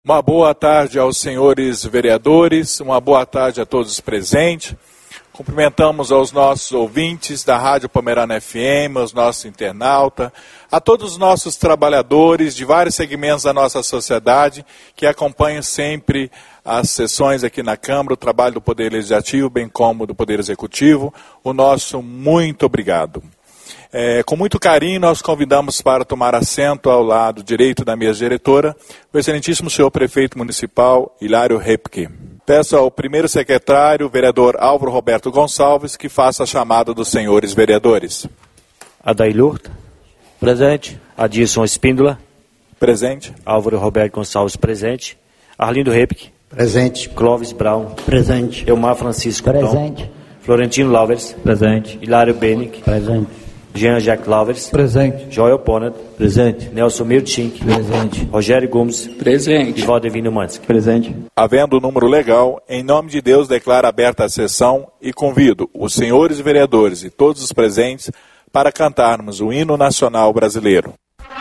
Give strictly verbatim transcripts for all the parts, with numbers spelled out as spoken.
Uma boa tarde aos senhores vereadores, uma boa tarde a todos os presentes. Cumprimentamos aos nossos ouvintes da Rádio Pomerana F M, aos nossos internautas, a todos os nossos trabalhadores de vários segmentos da nossa sociedade que acompanham sempre as sessões aqui na Câmara, o trabalho do Poder Legislativo, bem como do Poder Executivo. O nosso muito obrigado. É, com muito carinho, nós convidamos para tomar assento ao lado direito da mesa diretora o excelentíssimo senhor prefeito municipal, Hilário Repke. Peço ao primeiro secretário, o vereador Álvaro Roberto Gonçalves, que faça a chamada dos senhores vereadores. Adailur, presente. Adilson Espíndola, presente. Álvaro Roberto Gonçalves, presente. Arlindo Repke, presente. Clóvis Brown, presente. Elmar Francisco, presente. Tom. Florentino Lauvers, presente. Hilário Benick, presente. Jean-Jacques Lauvers, presente. Joel Ponat, presente. Nelson Miltschink, presente. Rogério Gomes, presente. E Valdevino Mansky, presente. Havendo o número legal, em nome de Deus declaro aberta a sessão e convido os senhores vereadores e todos os presentes para cantarmos o hino nacional brasileiro.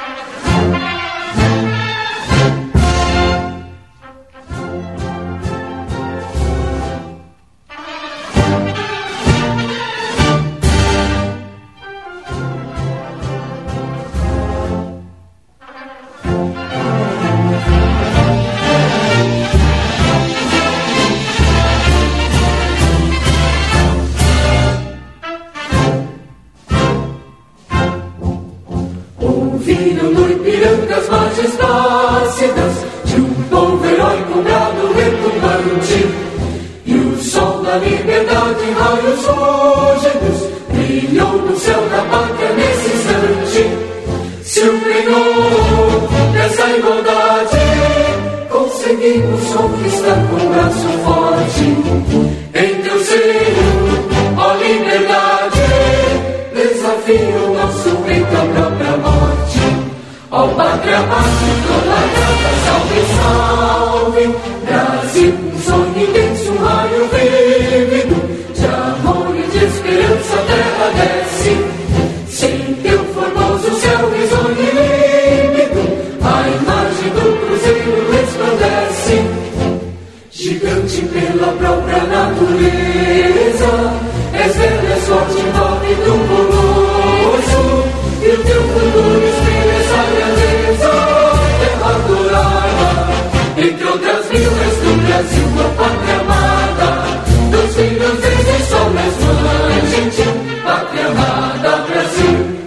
De um povo heróico, brado, retumbante, e o sol da liberdade em raios úlgidos brilhou no céu da pátria nesse instante. Se o penhor dessa igualdade conseguimos conquistar com o braço forte, em teu seio, ó liberdade, desafia o nosso peito à própria morte. Ó pátria máscara, grata, salve, salve, Brasil, um sonho intenso, um raio vívido, de amor e de esperança a terra desce, sem teu formoso céu risonho e límpido, a imagem do cruzeiro resplandece, gigante pela própria natureza, és velho, és forte, nobre, luminoso, e o teu futuro espelha essa grandeza, terra adorada, entre outras mil és do Brasil, a pátria amada, dos filhos desse sol, és mãe gentil, pátria amada, Brasil.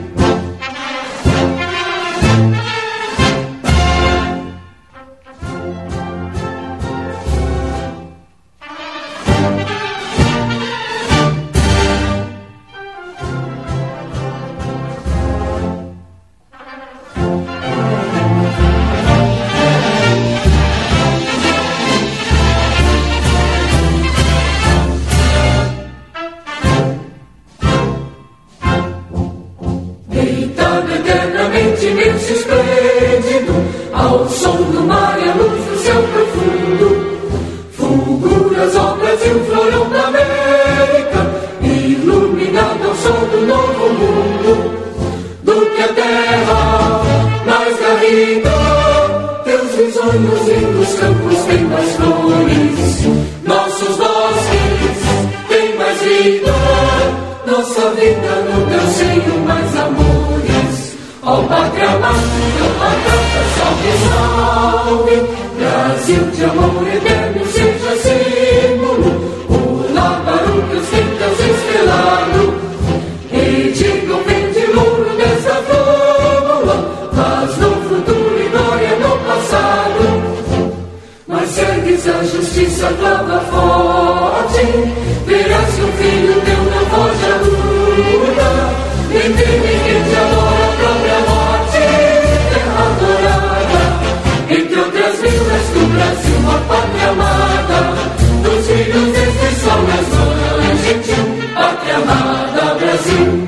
Ao som do mar e a luz do céu profundo, fulguras, ó Brasil, florão da América, iluminado ao sol do novo mundo, do que a terra mais garrida, teus risonhos lindos campos têm mais flores, nossos bosques têm mais vida, nossa vida no teu seio mais amores. Ó pátria máscara, pátria, salve, salve, Brasil de amor eterno seja símbolo, o lábaro que os tempos estrelado, e diga o pendilouro dessa fórmula, mas no futuro e glória no passado, mas segues a justiça, clama forte, verás que o filho teu não foge à luta, nem teme quem te adora a própria morte, terra adorada, entre outras vilas do Brasil, uma pátria amada, dos filhos deste sol, nas mães gentil, pátria amada, Brasil.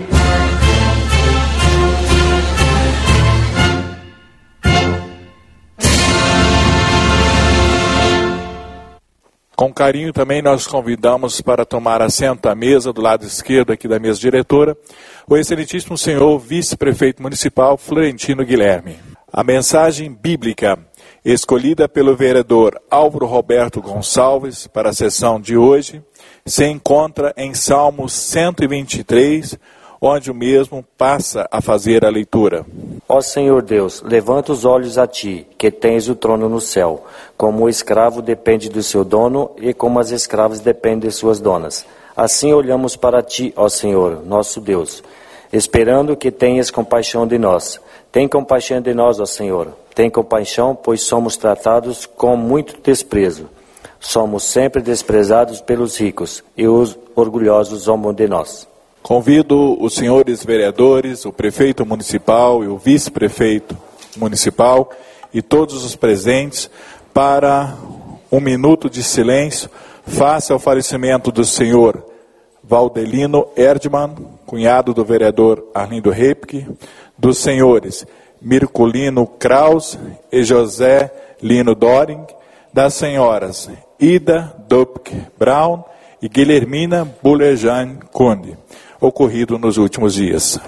Com carinho também nós convidamos para tomar assento à mesa, do lado esquerdo aqui da mesa diretora, o excelentíssimo senhor vice-prefeito municipal Florentino Guilherme. A mensagem bíblica. escolhida pelo vereador Álvaro Roberto Gonçalves para a sessão de hoje, se encontra em Salmos cento e vinte e três, onde o mesmo passa a fazer a leitura. Ó Senhor Deus, levanta os olhos a ti, que tens o trono no céu. Como o escravo depende do seu dono, e como as escravas dependem de suas donas. Assim olhamos para ti, ó Senhor, nosso Deus, esperando que tenhas compaixão de nós. Tem compaixão de nós, ó Senhor. Tem compaixão, pois somos tratados com muito desprezo. Somos sempre desprezados pelos ricos, e os orgulhosos zombam de nós. Convido os senhores vereadores, o prefeito municipal e o vice-prefeito municipal e todos os presentes para um minuto de silêncio face ao falecimento do senhor Valdelino Erdmann, cunhado do vereador Arlindo Repke, dos senhores Mirculino Kraus e José Lino Doring, das senhoras Ida Dupke Brown e Guilhermina Bulejan Conde, ocorrido nos últimos dias.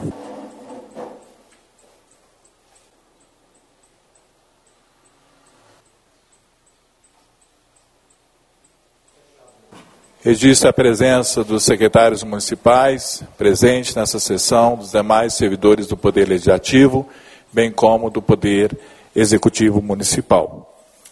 Registra a presença dos secretários municipais presentes nessa sessão, dos demais servidores do Poder Legislativo, bem como do Poder Executivo Municipal.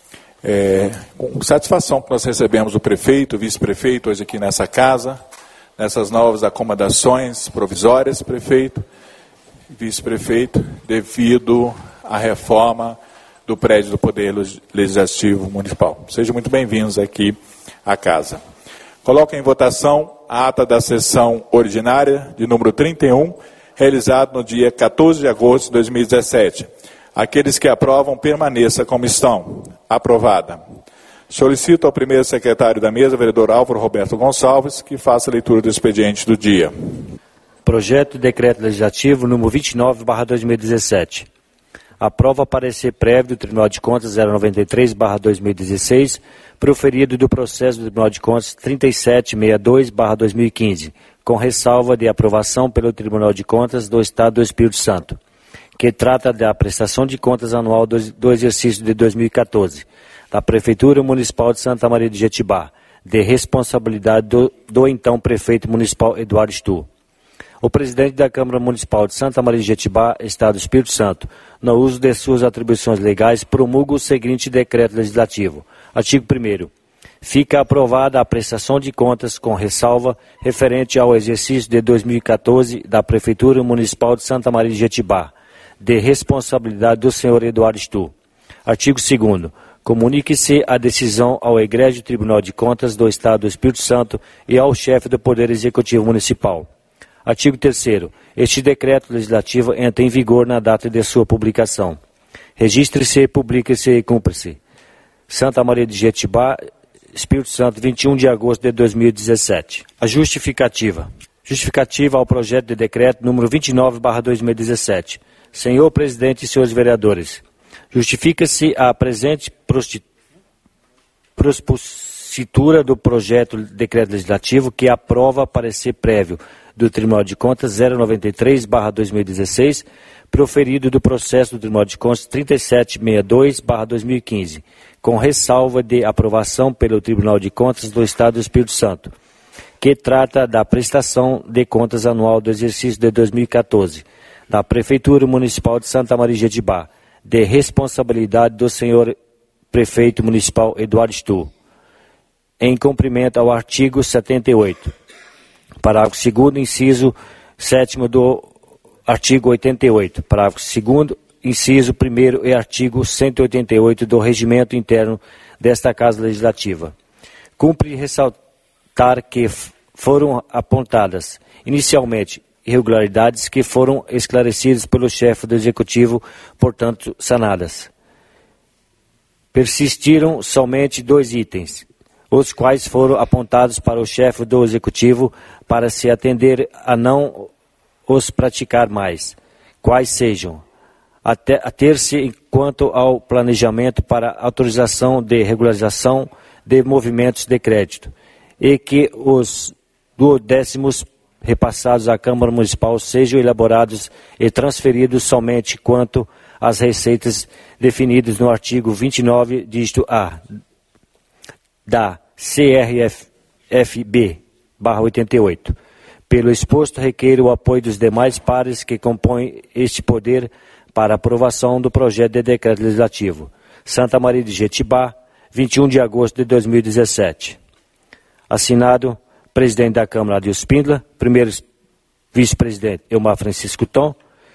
É, com satisfação que nós recebemos o prefeito, o vice-prefeito, hoje aqui nessa casa, nessas novas acomodações provisórias, prefeito e vice-prefeito, devido à reforma do prédio do Poder Legislativo Municipal. Sejam muito bem-vindos aqui à casa. Coloco em votação a ata da sessão ordinária de número trinta e um, realizada no dia quatorze de agosto de dois mil e dezessete. Aqueles que aprovam, permaneça como estão. Aprovada. Solicito ao primeiro secretário da mesa, vereador Álvaro Roberto Gonçalves, que faça a leitura do expediente do dia. Projeto de Decreto Legislativo número vinte e nove barra dois mil e dezessete. Aprova parecer prévio do Tribunal de Contas zero noventa e três barra dois mil e dezesseis, proferido do processo do Tribunal de Contas trinta e sete sessenta e dois barra dois mil e quinze, com ressalva de aprovação pelo Tribunal de Contas do Estado do Espírito Santo, que trata da prestação de contas anual do, do exercício de dois mil e quatorze, da Prefeitura Municipal de Santa Maria de Jetibá, de responsabilidade do, do então Prefeito Municipal Eduardo Stu. O presidente da Câmara Municipal de Santa Maria de Jetibá, Estado do Espírito Santo, no uso de suas atribuições legais, promulga o seguinte decreto legislativo. Artigo primeiro. Fica aprovada a prestação de contas com ressalva referente ao exercício de dois mil e quatorze da Prefeitura Municipal de Santa Maria de Jetibá, de responsabilidade do senhor Eduardo Stu. Artigo segundo. Comunique-se a decisão ao Egrégio Tribunal de Contas do Estado do Espírito Santo e ao chefe do Poder Executivo Municipal. Artigo terceiro. Este decreto legislativo entra em vigor na data de sua publicação. Registre-se, publique-se e cumpra-se. Santa Maria de Jetibá, Espírito Santo, vinte e um de agosto de dois mil e dezessete. A justificativa. Justificativa ao projeto de decreto número vinte e nove barra dois mil e dezessete. Senhor presidente e senhores vereadores, justifica-se a presente propositura do projeto de decreto legislativo que aprova parecer prévio do Tribunal de Contas zero noventa e três barra dois mil e dezesseis, proferido do processo do Tribunal de Contas trinta e sete sessenta e dois barra dois mil e quinze, com ressalva de aprovação pelo Tribunal de Contas do Estado do Espírito Santo, que trata da prestação de contas anual do exercício de dois mil e quatorze, da Prefeitura Municipal de Santa Maria de Jetibá, de responsabilidade do senhor Prefeito Municipal Eduardo Stu, em cumprimento ao artigo setenta e oito. Parágrafo segundo, inciso sétimo do artigo oitenta e oito. Parágrafo segundo, inciso primeiro e artigo cento e oitenta e oito do Regimento Interno desta Casa Legislativa. Cumpre ressaltar que foram apontadas, inicialmente, irregularidades que foram esclarecidas pelo chefe do Executivo, portanto, sanadas. Persistiram somente dois itens, os quais foram apontados para o chefe do Executivo para se atender a não os praticar mais, quais sejam, a ter-se quanto ao planejamento para autorização de regularização de movimentos de crédito, e que os duodécimos repassados à Câmara Municipal sejam elaborados e transferidos somente quanto as receitas definidas no artigo vinte e nove, dígito A, da C R F B barra oitenta e oito. Pelo exposto, requer o apoio dos demais pares que compõem este poder para aprovação do projeto de decreto legislativo. Santa Maria de Jetibá, vinte e um de agosto de dois mil e dezessete. Assinado, presidente da Câmara, Adilson Spindler, primeiro vice-presidente, Elmar Francisco Tom,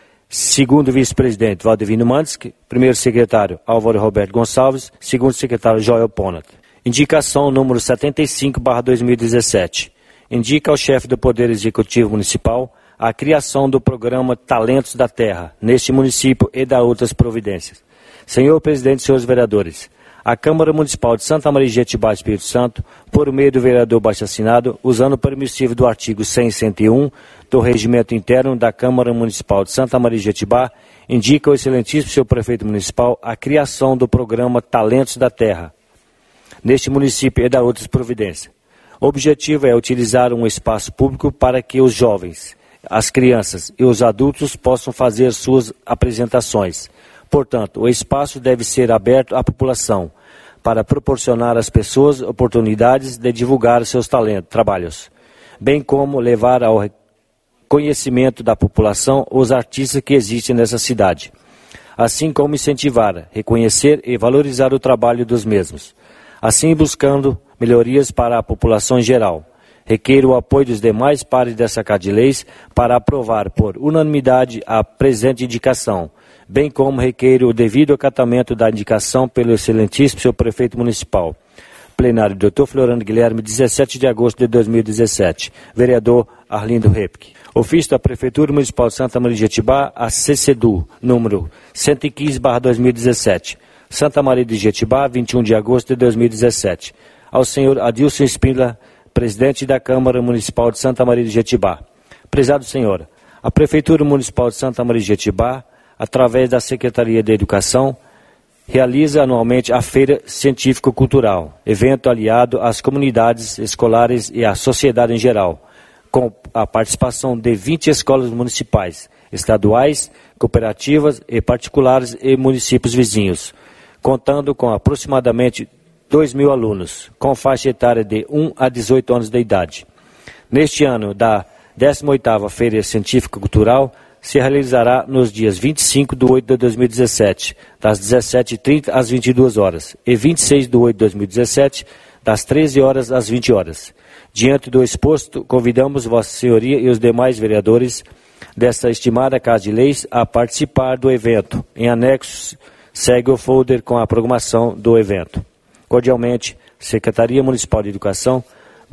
segundo vice-presidente, Valdevino Mandsky, primeiro secretário, Álvaro Roberto Gonçalves, segundo secretário, Joel Ponat. Indicação número setenta e cinco barra dois mil e dezessete. Indica ao chefe do Poder Executivo Municipal a criação do programa Talentos da Terra, neste município e da outras providências. Senhor presidente e senhores vereadores, a Câmara Municipal de Santa Maria de Jetibá, Espírito Santo, por meio do vereador baixo-assinado, usando o permissivo do artigo cem e cento e um do Regimento Interno da Câmara Municipal de Santa Maria de Jetibá, indica ao excelentíssimo senhor prefeito municipal a criação do programa Talentos da Terra, neste município e da outras providências. O objetivo é utilizar um espaço público para que os jovens, as crianças e os adultos possam fazer suas apresentações. Portanto, o espaço deve ser aberto à população para proporcionar às pessoas oportunidades de divulgar seus talentos, trabalhos, bem como levar ao conhecimento da população os artistas que existem nessa cidade, assim como incentivar, reconhecer e valorizar o trabalho dos mesmos, assim buscando melhorias para a população em geral. Requer o apoio dos demais pares dessa Casa de Leis para aprovar por unanimidade a presente indicação, bem como requer o devido acatamento da indicação pelo excelentíssimo senhor prefeito municipal. Plenário, doutor Florando Guilherme, dezessete de agosto de dois mil e dezessete. Vereador Arlindo Repke. Ofício da Prefeitura Municipal de Santa Maria de Jetibá, a C C D U, número cento e quinze barra dois mil e dezessete. Santa Maria de Jetibá, vinte e um de agosto de dois mil e dezessete. Ao senhor Adilson Spindler, presidente da Câmara Municipal de Santa Maria de Jetibá. Prezado senhor, a Prefeitura Municipal de Santa Maria de Jetibá, através da Secretaria de Educação, realiza anualmente a Feira Científico-Cultural, evento aliado às comunidades escolares e à sociedade em geral, com a participação de vinte escolas municipais, estaduais, cooperativas e particulares e municípios vizinhos, contando com aproximadamente dois mil alunos, com faixa etária de um a dezoito anos de idade. Neste ano da décima oitava Feira Científica Cultural, se realizará nos dias vinte e cinco de oito de dois mil e dezessete, das dezessete e trinta às vinte e duas horas, e vinte e seis de oito de dois mil e dezessete, das treze horas às vinte horas. Diante do exposto, convidamos Vossa Senhoria e os demais vereadores desta estimada Casa de Leis a participar do evento. Em anexo, segue o folder com a programação do evento. Cordialmente, Secretaria Municipal de Educação,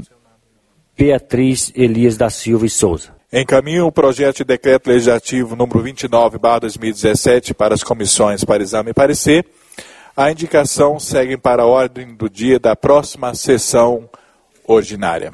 Beatriz Elias da Silva e Souza. Encaminho o projeto de decreto legislativo número vinte e nove barra dois mil e dezessete para as comissões para exame e parecer. A indicação segue para a ordem do dia da próxima sessão ordinária.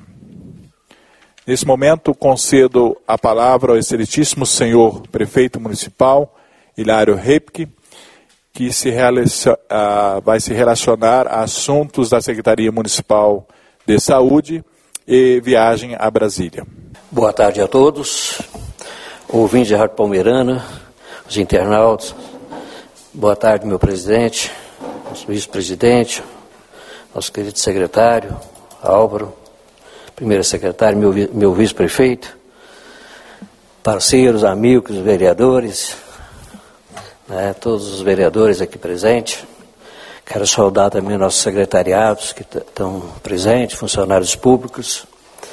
Nesse momento, concedo a palavra ao excelentíssimo senhor prefeito municipal, Hilário Repke, que se relaciona, uh, vai se relacionar a assuntos da Secretaria Municipal de Saúde e viagem a Brasília. Boa tarde a todos, ouvintes de Rádio Palmeirana, os internautas. Boa tarde, meu presidente, nosso vice-presidente, nosso querido secretário, Álvaro, primeiro secretário, meu, meu vice-prefeito, parceiros, amigos, vereadores, né, todos os vereadores aqui presentes. Quero saudar também nossos secretariados que estão presentes, funcionários públicos,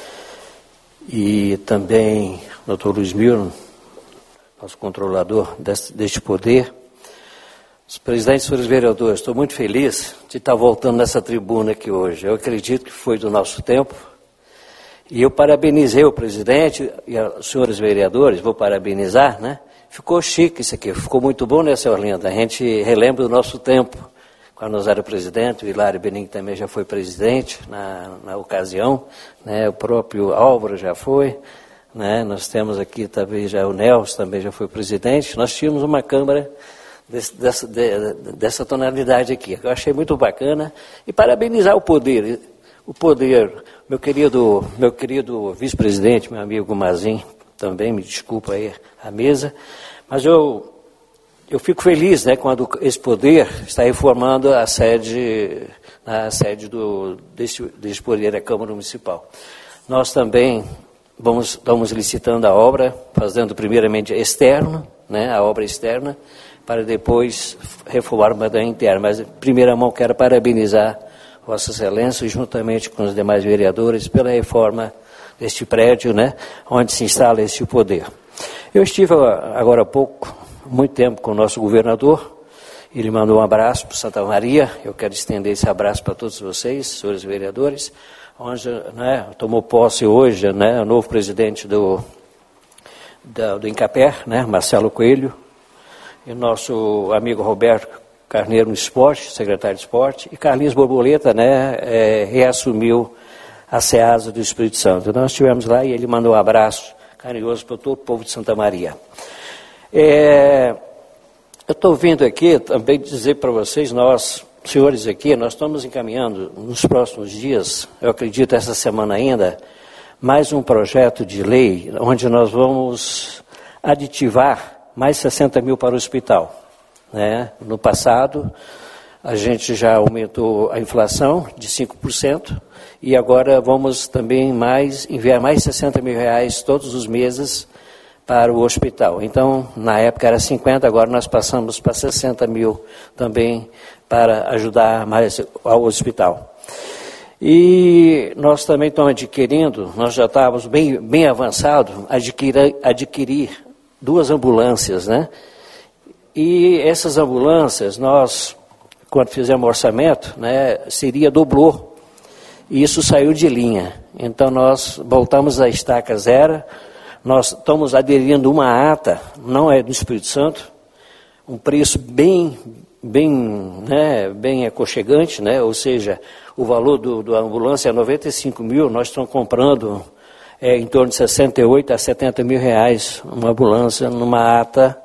e também o doutor Luiz Milno, nosso controlador deste, deste poder. Os presidentes e senhores vereadores, estou muito feliz de estar voltando nessa tribuna aqui hoje. Eu acredito que foi do nosso tempo. E eu parabenizei o presidente e os senhores vereadores, vou parabenizar, né? Ficou chique isso aqui, ficou muito bom, né, senhor Orlindo? A gente relembra do nosso tempo, quando nós era presidente, o Hilário Benigno também já foi presidente na, na ocasião, né? O próprio Álvaro já foi, né? Nós temos aqui também já o Nelson, também já foi presidente. Nós tínhamos uma Câmara desse, dessa, de, dessa tonalidade aqui, que eu achei muito bacana, e parabenizar o poder, o poder, meu querido, meu querido vice-presidente, meu amigo Mazin, também, me desculpa aí a mesa, mas eu eu fico feliz, né, quando esse poder está reformando a sede, a sede do, deste, deste poder, a Câmara Municipal. Nós também vamos, estamos licitando a obra, fazendo primeiramente externo, né, a obra externa, para depois reformar uma da interna. Mas, em primeira mão, quero parabenizar Vossa Excelência, juntamente com os demais vereadores, pela reforma deste prédio, né, onde se instala este poder. Eu estive agora há pouco, muito tempo, com o nosso governador. Ele mandou um abraço para Santa Maria. Eu quero estender esse abraço para todos vocês, senhores vereadores, onde, né, tomou posse hoje, né, o novo presidente do, da, do Incapé, né, Marcelo Coelho, e o nosso amigo Roberto Carneiro no esporte, secretário de esporte, e Carlinhos Borboleta, né, é, reassumiu a SEASA do Espírito Santo. Nós estivemos lá e ele mandou um abraço carinhoso para todo o povo de Santa Maria. É, eu estou vindo aqui também dizer para vocês, nós, senhores aqui, nós estamos encaminhando nos próximos dias, eu acredito essa semana ainda, mais um projeto de lei onde nós vamos aditivar mais sessenta mil para o hospital. Né? No passado, a gente já aumentou a inflação de cinco por cento e agora vamos também mais, enviar mais sessenta mil reais todos os meses para o hospital. Então, na época era cinquenta, agora nós passamos para sessenta mil também para ajudar mais ao hospital. E nós também estamos adquirindo, nós já estávamos bem, bem avançados, adquirir, adquirir duas ambulâncias, né? E essas ambulâncias, nós, quando fizemos o orçamento, né, seria dobrou. E isso saiu de linha. Então nós voltamos à estaca zero. Nós estamos aderindo uma ata, não é do Espírito Santo, um preço bem, bem, né, bem aconchegante, né? Ou seja, o valor do, do ambulância é noventa e cinco mil, nós estamos comprando é, em torno de sessenta e oito a setenta mil reais uma ambulância numa ata,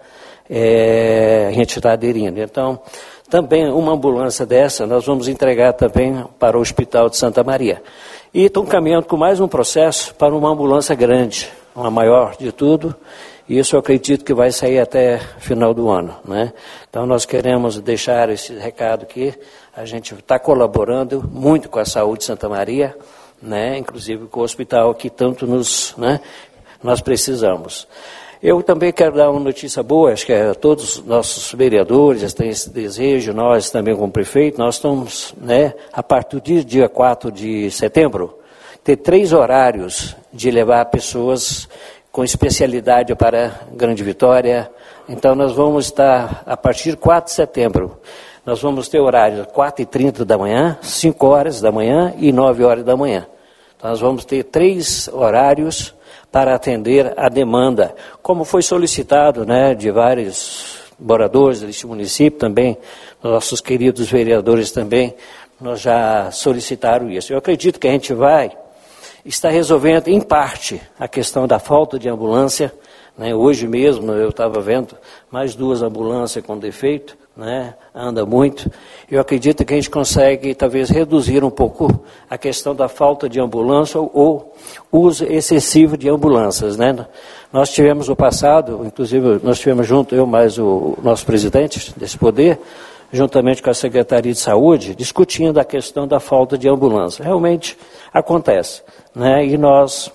é, a gente está aderindo. Então, também uma ambulância dessa nós vamos entregar também para o Hospital de Santa Maria. E estão caminhando com mais um processo para uma ambulância grande, uma maior de tudo, e isso eu acredito que vai sair até final do ano, né? Então nós queremos deixar esse recado aqui, a gente está colaborando muito com a saúde de Santa Maria, né? Inclusive com o hospital que tanto nos, né, nós precisamos. Eu também quero dar uma notícia boa, acho que é, todos os nossos vereadores têm esse desejo, nós também como prefeito, nós estamos, né, a partir do dia quatro de setembro, ter três horários de levar pessoas com especialidade para Grande Vitória. Então nós vamos estar, a partir de quatro de setembro, nós vamos ter horários quatro e trinta da manhã, cinco horas da manhã e nove horas da manhã. Então nós vamos ter três horários para atender a demanda, como foi solicitado, né, de vários moradores deste município também, nossos queridos vereadores também, nós já solicitaram isso. Eu acredito que a gente vai estar resolvendo, em parte, a questão da falta de ambulância, né? Hoje mesmo eu estava vendo mais duas ambulâncias com defeito, né? Anda muito. Eu acredito que a gente consegue, talvez, reduzir um pouco a questão da falta de ambulância ou, ou uso excessivo de ambulâncias, né? Nós tivemos no passado, inclusive nós tivemos junto, eu mais o nosso presidente desse poder, juntamente com a Secretaria de Saúde, discutindo a questão da falta de ambulância. Realmente acontece, né? E nós,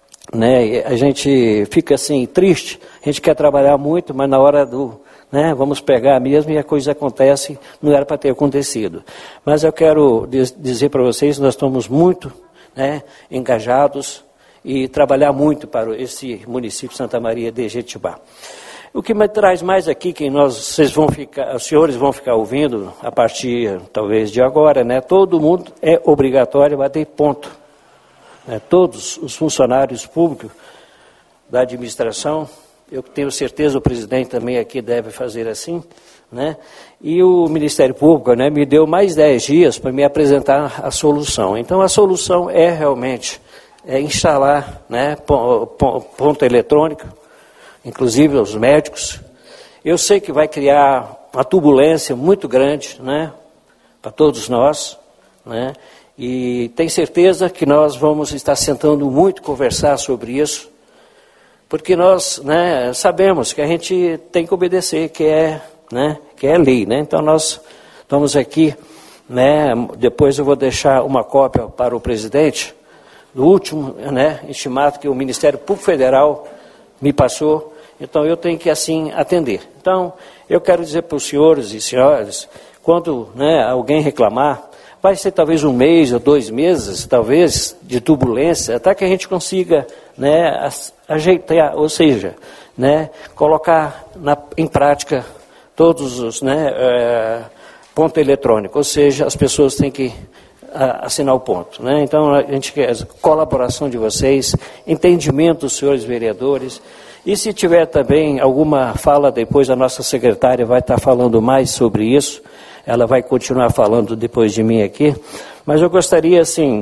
né, a gente fica assim triste, a gente quer trabalhar muito, mas na hora do, né, vamos pegar mesmo e a coisa acontece, não era para ter acontecido. Mas eu quero dizer para vocês, nós estamos muito, né, engajados e trabalhar muito para esse município de Santa Maria de Jetibá. O que me traz mais aqui, que nós, vocês vão ficar, os senhores vão ficar ouvindo a partir, talvez, de agora, né? Todo mundo é obrigatório bater ponto. Né? Todos os funcionários públicos da administração, eu tenho certeza o presidente também aqui deve fazer assim, né? E o Ministério Público, né, me deu mais dez dias para me apresentar a solução. Então, a solução é realmente é instalar, né, ponto eletrônico, inclusive os médicos. Eu sei que vai criar uma turbulência muito grande, né, para todos nós, né, e tenho certeza que nós vamos estar sentando muito, conversar sobre isso, porque nós, né, sabemos que a gente tem que obedecer, que é né, que é lei, né? Então nós estamos aqui, né, depois eu vou deixar uma cópia para o presidente do último, né, intimato que o Ministério Público Federal me passou, então eu tenho que assim atender. Então eu quero dizer para os senhores e senhoras, quando, né, alguém reclamar, vai ser talvez um mês ou dois meses, talvez, de turbulência, até que a gente consiga, né, ajeitar, ou seja, né, colocar na, em prática todos os, né, é, ponto eletrônico, ou seja, as pessoas têm que a, assinar o ponto, né? Então a gente quer a colaboração de vocês, entendimento dos senhores vereadores, e se tiver também alguma fala depois, a nossa secretária vai estar falando mais sobre isso, ela vai continuar falando depois de mim aqui, mas eu gostaria, assim,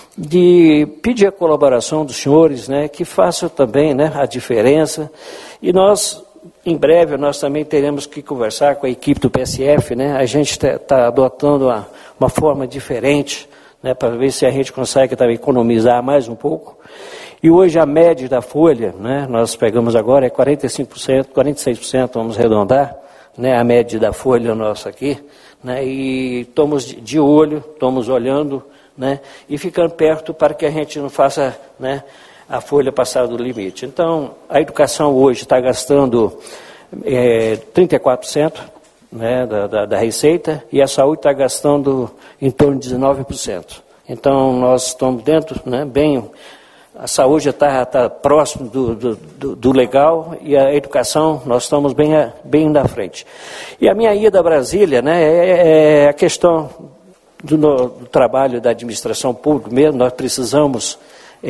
de pedir a colaboração dos senhores, né, que façam também, né, a diferença, e nós, em breve, nós também teremos que conversar com a equipe do P S F, né, a gente está tá adotando uma, uma forma diferente, né, para ver se a gente consegue também economizar mais um pouco, e hoje a média da folha, né, nós pegamos agora é quarenta e cinco por cento, quarenta e seis por cento, vamos arredondar, né, a média da folha nossa aqui, né, e estamos de olho, estamos olhando, né, e ficando perto para que a gente não faça, né, a folha passar do limite. Então, a educação hoje está gastando é, trinta e quatro por cento, né, da, da, da receita, e a saúde está gastando em torno de dezenove por cento. Então, nós estamos dentro, né, bem... A saúde está tá próximo do, do, do, do legal, e a educação, nós estamos bem, bem na frente. E a minha ida a Brasília, né, é, é a questão do, no, do trabalho da administração pública mesmo. Nós precisamos,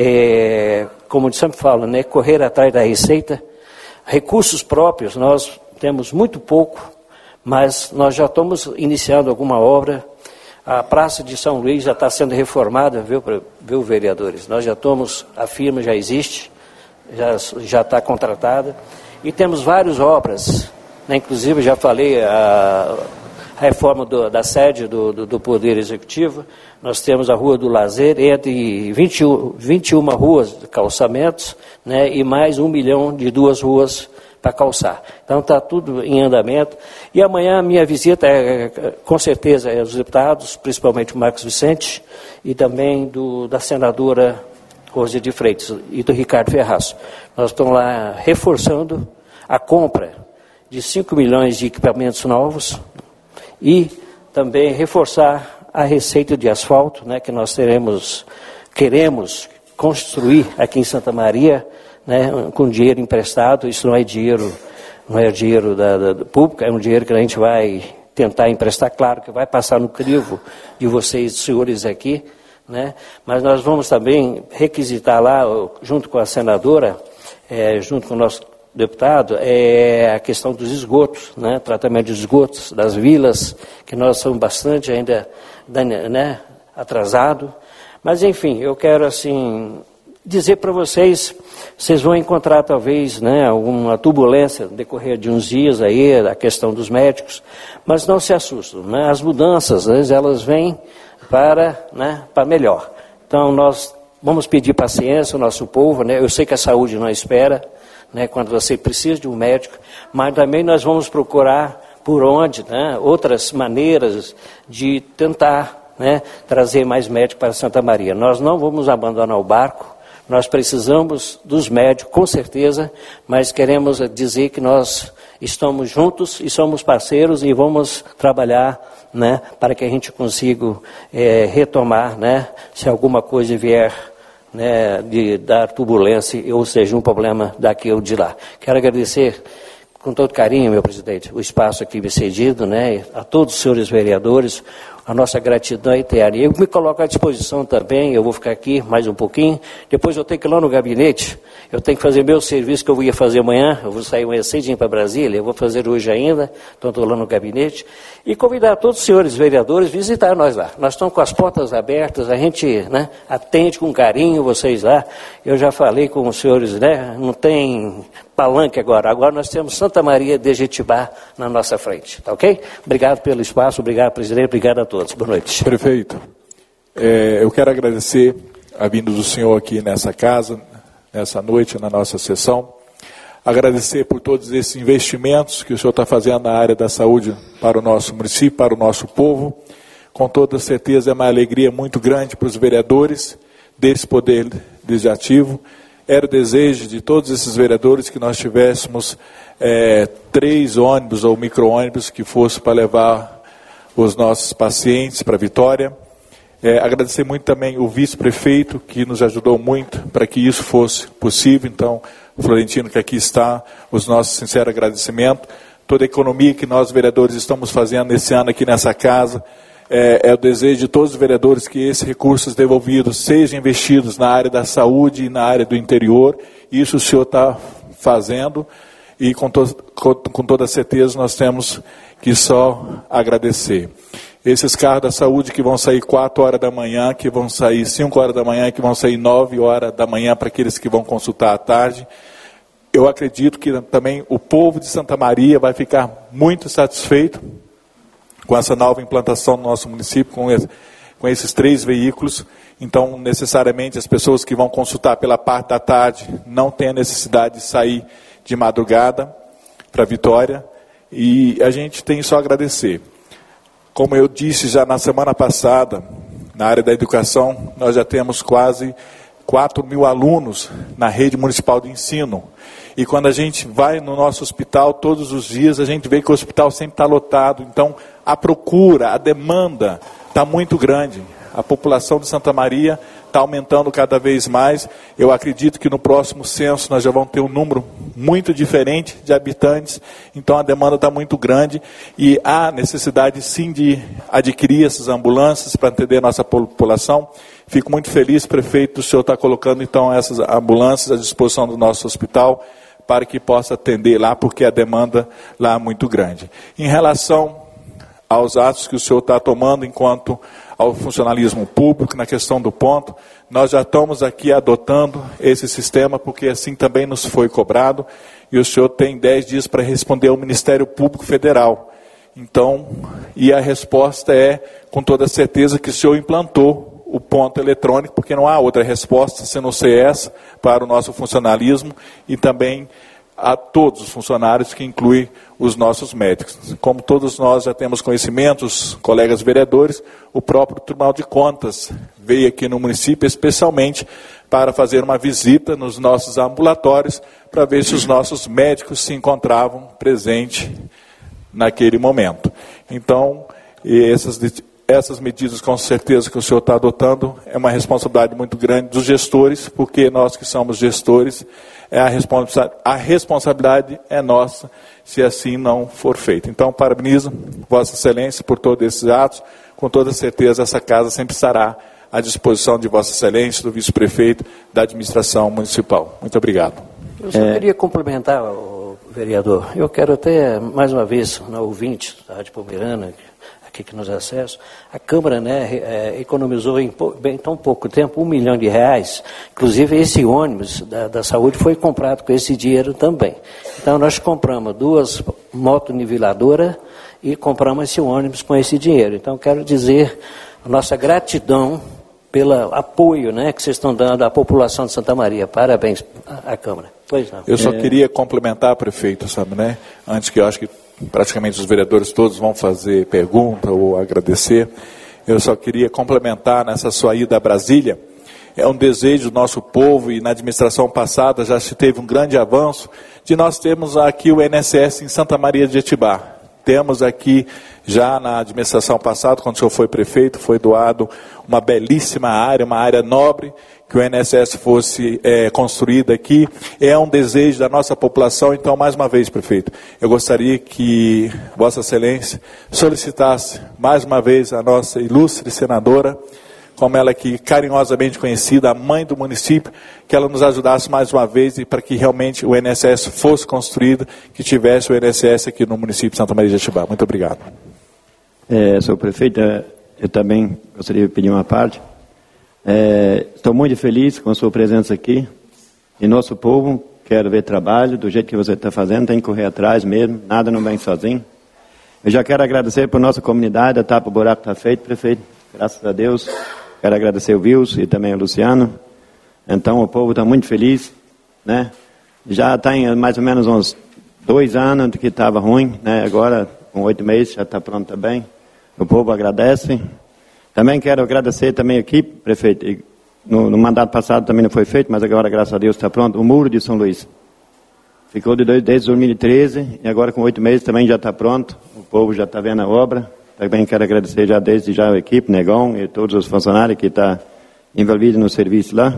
é, como eu sempre falo, né, correr atrás da receita. Recursos próprios, nós temos muito pouco, mas nós já estamos iniciando alguma obra. A Praça de São Luís já está sendo reformada, viu, viu, vereadores? Nós já estamos, a firma já existe, já, já está contratada, e temos várias obras, né, inclusive já falei a, a reforma do, da sede do, do, do Poder Executivo, nós temos a Rua do Lazer, entre vinte e um, vinte e uma ruas de calçamentos, né, e mais um milhão de duas ruas para calçar. Então está tudo em andamento. E amanhã a minha visita é, com certeza, é aos deputados, principalmente o Marcos Vicente, e também do, da senadora Rose de Freitas e do Ricardo Ferraz. Nós estamos lá reforçando a compra de cinco milhões de equipamentos novos e também reforçar a receita de asfalto, né, que nós teremos, queremos construir aqui em Santa Maria, né, com dinheiro emprestado. Isso não é dinheiro, não é dinheiro da, da, da pública, é um dinheiro que a gente vai tentar emprestar, claro que vai passar no crivo de vocês, senhores aqui, né, mas nós vamos também requisitar lá, junto com a senadora, é, junto com o nosso deputado, é a questão dos esgotos, né, tratamento dos esgotos das vilas, que nós somos bastante ainda, né, atrasado, mas enfim, eu quero assim dizer para vocês, vocês vão encontrar talvez, né, alguma turbulência no decorrer de uns dias aí, a questão dos médicos, mas não se assustem, né, as mudanças, né, elas vêm para, né, para melhor. Então nós vamos pedir paciência ao nosso povo, né, eu sei que a saúde não espera, né, quando você precisa de um médico, mas também nós vamos procurar por onde, né, outras maneiras de tentar, né, trazer mais médicos para Santa Maria. Nós não vamos abandonar o barco. Nós precisamos dos médicos, com certeza, mas queremos dizer que nós estamos juntos e somos parceiros e vamos trabalhar, né, para que a gente consiga é, retomar, né, se alguma coisa vier, né, de dar turbulência, ou seja, um problema daqui ou de lá. Quero agradecer com todo carinho, meu presidente, o espaço aqui me cedido, né, a todos os senhores vereadores, a nossa gratidão é eterna. Eu me coloco à disposição também, eu vou ficar aqui mais um pouquinho, depois eu tenho que ir lá no gabinete, eu tenho que fazer meu serviço que eu ia fazer amanhã, eu vou sair amanhã cedinho para Brasília, eu vou fazer hoje ainda, então estou lá no gabinete, e convidar todos os senhores vereadores a visitar nós lá. Nós estamos com as portas abertas, a gente, né, atende com carinho vocês lá, eu já falei com os senhores, né, não tem palanque agora, agora nós temos Santa Maria de Jetibá na nossa frente, tá ok? Obrigado pelo espaço, obrigado presidente, obrigado a todos, boa noite. Prefeito, é, eu quero agradecer a vinda do senhor aqui nessa casa, nessa noite, na nossa sessão. agradecer por todos esses investimentos que o senhor está fazendo na área da saúde para o nosso município, para o nosso povo. Com toda certeza é uma alegria muito grande para os vereadores desse Poder Legislativo. Era o desejo de todos esses vereadores que nós tivéssemos é, três ônibus ou micro-ônibus que fosse para levar os nossos pacientes para Vitória. É, agradecer muito também o vice-prefeito, que nos ajudou muito para que isso fosse possível. Então, o Florentino, que aqui está, os nossos sinceros agradecimentos. Toda a economia que nós, vereadores, estamos fazendo nesse ano aqui nessa casa, é, é o desejo de todos os vereadores que esses recursos devolvidos sejam investidos na área da saúde e na área do interior. Isso o senhor está fazendo e com, to com, com toda certeza nós temos que só agradecer. Esses carros da saúde que vão sair quatro horas da manhã, que vão sair cinco horas da manhã, que vão sair nove horas da manhã para aqueles que vão consultar à tarde. Eu acredito que também o povo de Santa Maria vai ficar muito satisfeito com essa nova implantação no nosso município, com, esse, com esses três veículos. Então, necessariamente, as pessoas que vão consultar pela parte da tarde não têm a necessidade de sair de madrugada para Vitória. E a gente tem só a agradecer. Como eu disse já na semana passada, na área da educação, nós já temos quase quatro mil alunos na rede municipal de ensino. E quando a gente vai no nosso hospital, todos os dias, a gente vê que o hospital sempre está lotado. Então, a procura, a demanda está muito grande. A população de Santa Maria está aumentando cada vez mais. Eu acredito que no próximo censo nós já vamos ter um número muito diferente de habitantes. Então a demanda está muito grande e há necessidade sim de adquirir essas ambulâncias para atender a nossa população. Fico muito feliz, prefeito, o senhor está colocando então essas ambulâncias à disposição do nosso hospital para que possa atender lá, porque a demanda lá é muito grande. Em relação aos atos que o senhor está tomando enquanto ao funcionalismo público, na questão do ponto, nós já estamos aqui adotando esse sistema, porque assim também nos foi cobrado, e o senhor tem dez dias para responder ao Ministério Público Federal. Então, e a resposta é, com toda certeza, que o senhor implantou o ponto eletrônico, porque não há outra resposta, se não ser essa, para o nosso funcionalismo, e também a todos os funcionários, que inclui os nossos médicos. Como todos nós já temos conhecimento, os colegas vereadores, o próprio Tribunal de Contas veio aqui no município especialmente para fazer uma visita nos nossos ambulatórios, para ver se os nossos médicos se encontravam presentes naquele momento. Então, essas, essas medidas, com certeza, que o senhor está adotando, é uma responsabilidade muito grande dos gestores, porque nós que somos gestores, é a, responsa a responsabilidade é nossa, se assim não for feito. Então, parabenizo Vossa Excelência por todos esses atos. Com toda certeza, essa casa sempre estará à disposição de Vossa Excelência, do vice-prefeito, da administração municipal. Muito obrigado. Eu só é... queria complementar, o vereador. Eu quero até, mais uma vez, na ouvinte da Rádio Pomerana, aqui que nos acessa, a Câmara, né, é, economizou em, em tão pouco tempo um milhão de reais. Inclusive, esse ônibus da, da saúde foi comprado com esse dinheiro também. Então, nós compramos duas motoniveladoras e compramos esse ônibus com esse dinheiro. Então, quero dizer a nossa gratidão pelo apoio, né, que vocês estão dando à população de Santa Maria. Parabéns à, à Câmara. Pois não. Eu só é... queria complementar, prefeito, sabe, né? Antes que eu acho que praticamente os vereadores todos vão fazer pergunta ou agradecer. Eu só queria complementar nessa sua ida a Brasília. É um desejo do nosso povo, e na administração passada já se teve um grande avanço, de nós termos aqui o I N S S em Santa Maria de Etibá. Temos aqui, já na administração passada, quando o senhor foi prefeito, foi doado uma belíssima área, uma área nobre, que o I N S S fosse é, construída aqui. É um desejo da nossa população. Então, mais uma vez, prefeito, eu gostaria que Vossa Excelência solicitasse mais uma vez a nossa ilustre senadora, como ela aqui carinhosamente conhecida, a mãe do município, que ela nos ajudasse mais uma vez e para que realmente o I N S S fosse construído, que tivesse o I N S S aqui no município de Santa Maria de Etibá. Muito obrigado. É, senhor prefeito, eu também gostaria de pedir uma parte. É, estou muito feliz com a sua presença aqui. E nosso povo quer ver trabalho, do jeito que você está fazendo, tem que correr atrás mesmo, nada não vem sozinho. Eu já quero agradecer por nossa comunidade, a tapa o buraco está feito, prefeito, graças a Deus. Quero agradecer o Wilson e também o Luciano. Então o povo está muito feliz, né? Já tem mais ou menos uns dois anos que estava ruim, né? Agora, com oito meses, já está pronto também. O povo agradece. Também quero agradecer também aqui, prefeito, no, no mandato passado também não foi feito, mas agora, graças a Deus, está pronto, o Muro de São Luís. Ficou de dois, desde dois mil e treze e agora com oito meses também já está pronto. O povo já está vendo a obra. Também quero agradecer já desde já a equipe, Negão e todos os funcionários que estão envolvidos no serviço lá.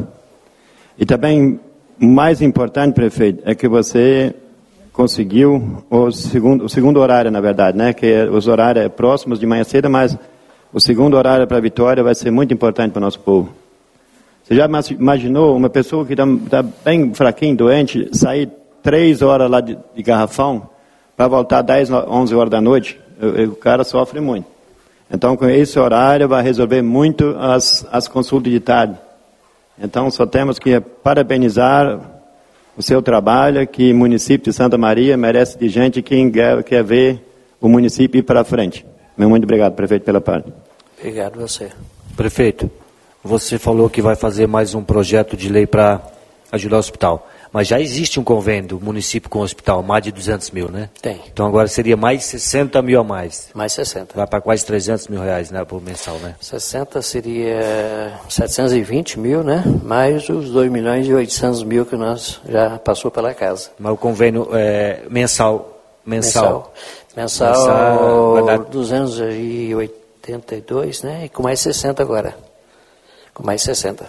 E também, o mais importante, prefeito, é que você conseguiu o segundo, o segundo horário, na verdade, né? Que os horários é próximos de manhã cedo, mas o segundo horário para a Vitória vai ser muito importante para o nosso povo. Você já imaginou uma pessoa que está tá bem fraquinho, doente, sair três horas lá de, de Garrafão para voltar dez, onze horas da noite? O, o cara sofre muito. Então, com esse horário, vai resolver muito as, as consultas de tarde. Então, só temos que parabenizar o seu trabalho, que o município de Santa Maria merece de gente que quer, quer ver o município ir para frente. Muito obrigado, prefeito, pela parte. Obrigado a você. Prefeito, você falou que vai fazer mais um projeto de lei para ajudar o hospital. Mas já existe um convênio do município com o hospital, mais de duzentos mil, né? Tem. Então agora seria mais sessenta mil a mais. Mais sessenta. Vai para quase trezentos mil reais, né, por mensal, né? sessenta seria setecentos e vinte mil, né? Mais os dois milhões e oitocentos mil que nós já passou pela casa. Mas o convênio é mensal. Mensal. Mensal, mensal vai dar duzentos e oitenta e dois, né? E com mais sessenta agora. Com mais sessenta.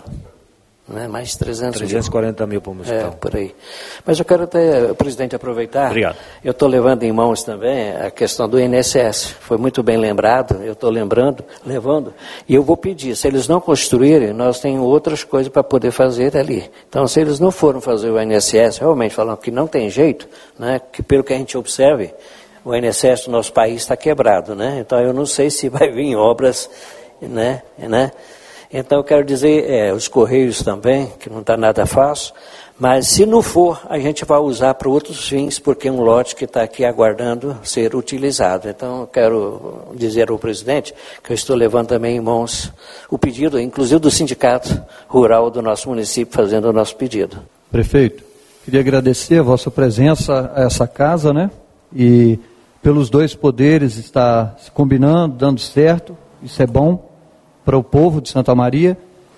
Né? Mais trezentos trezentos e quarenta mil por hospital. É, por aí. Mas eu quero até, presidente, aproveitar. Obrigado. Eu estou levando em mãos também a questão do I N S S. Foi muito bem lembrado, eu estou lembrando, levando. E eu vou pedir, se eles não construírem, nós temos outras coisas para poder fazer ali. Então, se eles não foram fazer o I N S S, realmente falando que não tem jeito, né? Que pelo que a gente observe, o I N S S do nosso país está quebrado, né? Então, eu não sei se vai vir obras, né? né? Então, eu quero dizer, é, os Correios também, que não está nada fácil, mas se não for, a gente vai usar para outros fins, porque é um lote que está aqui aguardando ser utilizado. Então, eu quero dizer ao presidente que eu estou levando também em mãos o pedido, inclusive do Sindicato Rural do nosso município, fazendo o nosso pedido. Prefeito, queria agradecer a vossa presença a essa casa, né? E pelos dois poderes está se combinando, dando certo, isso é bom para o povo de Santa Maria,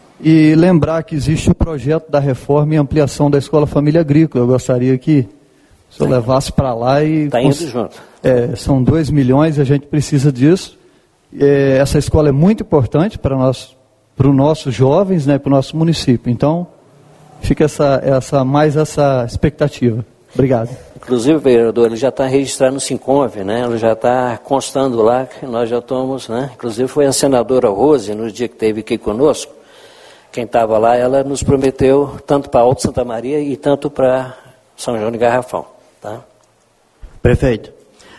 e lembrar que existe o projeto da reforma e ampliação da Escola Família Agrícola. Eu gostaria que o senhor levasse para lá e... Está indo junto. É, são dois milhões e a gente precisa disso. É, essa escola é muito importante para nós, para os nossos jovens, né, para o nosso município. Então, fica essa, essa, mais essa expectativa. Obrigado. Inclusive, vereador, ele já está registrado no Sinconv, né? Ele já está constando lá que nós já estamos, né? Inclusive foi a senadora Rose, no dia que esteve aqui conosco, quem estava lá, ela nos prometeu tanto para Alto Santa Maria e tanto para São João de Garrafão, tá? Prefeito,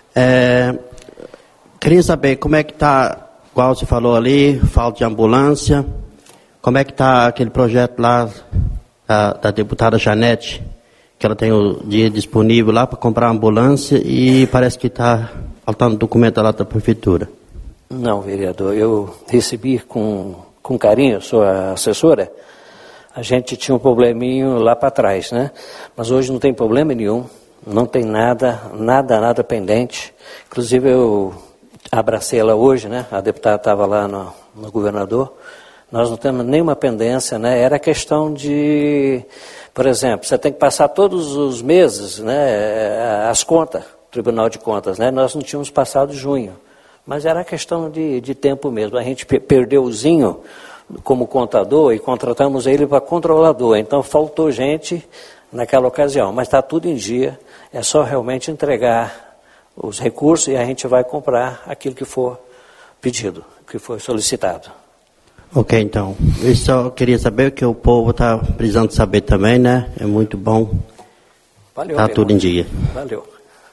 é, queria saber como é que está, igual você falou ali, falta de ambulância, como é que está aquele projeto lá da, da deputada Janete, que ela tem o dia disponível lá para comprar ambulância e parece que está faltando documento lá da prefeitura. Não, vereador, eu recebi com, com carinho, sou a assessora, a gente tinha um probleminho lá para trás, né? Mas hoje não tem problema nenhum, não tem nada, nada, nada pendente. Inclusive eu abracei ela hoje, né? A deputada estava lá no, no governador, nós não temos nenhuma pendência, né? Era questão de... Por exemplo, você tem que passar todos os meses, né, as contas, Tribunal de Contas, né? Nós não tínhamos passado junho, mas era questão de, de tempo mesmo. A gente perdeu o Zinho como contador e contratamos ele para controlador, então faltou gente naquela ocasião, mas está tudo em dia, é só realmente entregar os recursos e a gente vai comprar aquilo que for pedido, que for solicitado. Ok, então. Eu só queria saber que o povo está precisando saber também, né? É muito bom. Valeu. Está tudo em dia. Valeu.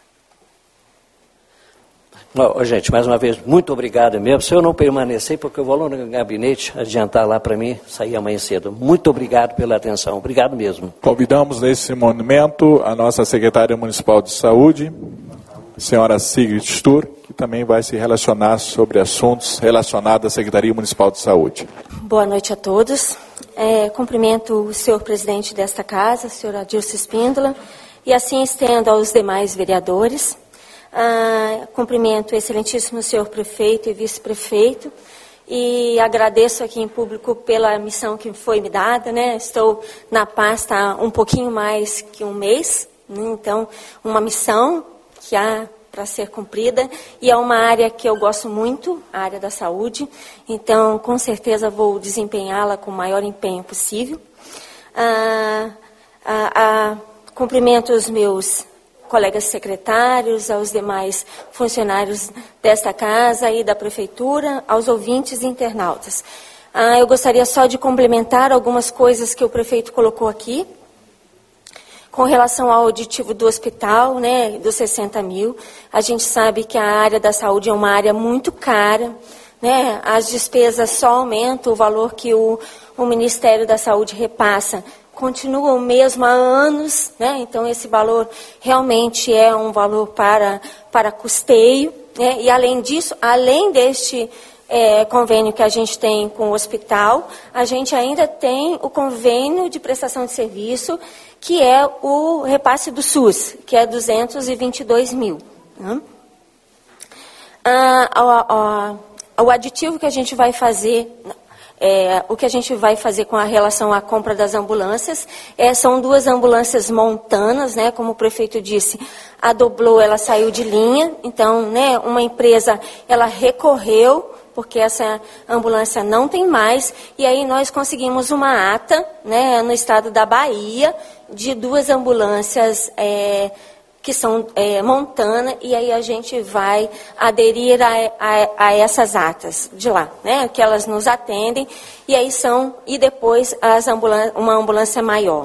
Oh, gente, mais uma vez, muito obrigado mesmo. Se eu não permanecer, porque eu vou lá no gabinete adiantar lá para mim, sair amanhã cedo. Muito obrigado pela atenção. Obrigado mesmo. Convidamos nesse momento a nossa secretária municipal de saúde, a senhora Sigrid Stur, que também vai se relacionar sobre assuntos relacionados à Secretaria Municipal de Saúde. Boa noite a todos. É, cumprimento o senhor presidente desta casa, o senhor Adilson Espíndola, e assim estendo aos demais vereadores. Ah, cumprimento o excelentíssimo senhor prefeito e vice-prefeito, e agradeço aqui em público pela missão que foi me dada, né? Estou na pasta há um pouquinho mais que um mês, né? Então, uma missão que há para ser cumprida, e é uma área que eu gosto muito, a área da saúde, então, com certeza, vou desempenhá-la com o maior empenho possível. Ah, ah, ah, cumprimento os meus colegas secretários, aos demais funcionários desta casa e da prefeitura, aos ouvintes e internautas. Ah, eu gostaria só de complementar algumas coisas que o prefeito colocou aqui. Com relação ao auditivo do hospital, né, dos sessenta mil, a gente sabe que a área da saúde é uma área muito cara, né, as despesas só aumentam, o valor que o, o Ministério da Saúde repassa continua o mesmo há anos, né, então esse valor realmente é um valor para, para custeio, né, e além disso, além deste É, convênio que a gente tem com o hospital, a gente ainda tem o convênio de prestação de serviço, que é o repasse do SUS, que é duzentos e vinte e dois mil. Né? Ah, o, o, o aditivo que a gente vai fazer, é, o que a gente vai fazer com a relação à compra das ambulâncias, é, são duas ambulâncias montanas, né, como o prefeito disse, a Doblô, ela saiu de linha, então, né, uma empresa, ela recorreu, porque essa ambulância não tem mais, e aí nós conseguimos uma ata, né, no estado da Bahia, de duas ambulâncias é, que são é, montana, e aí a gente vai aderir a, a, a essas atas de lá, né, que elas nos atendem, e aí são, e depois as ambulan- uma ambulância maior.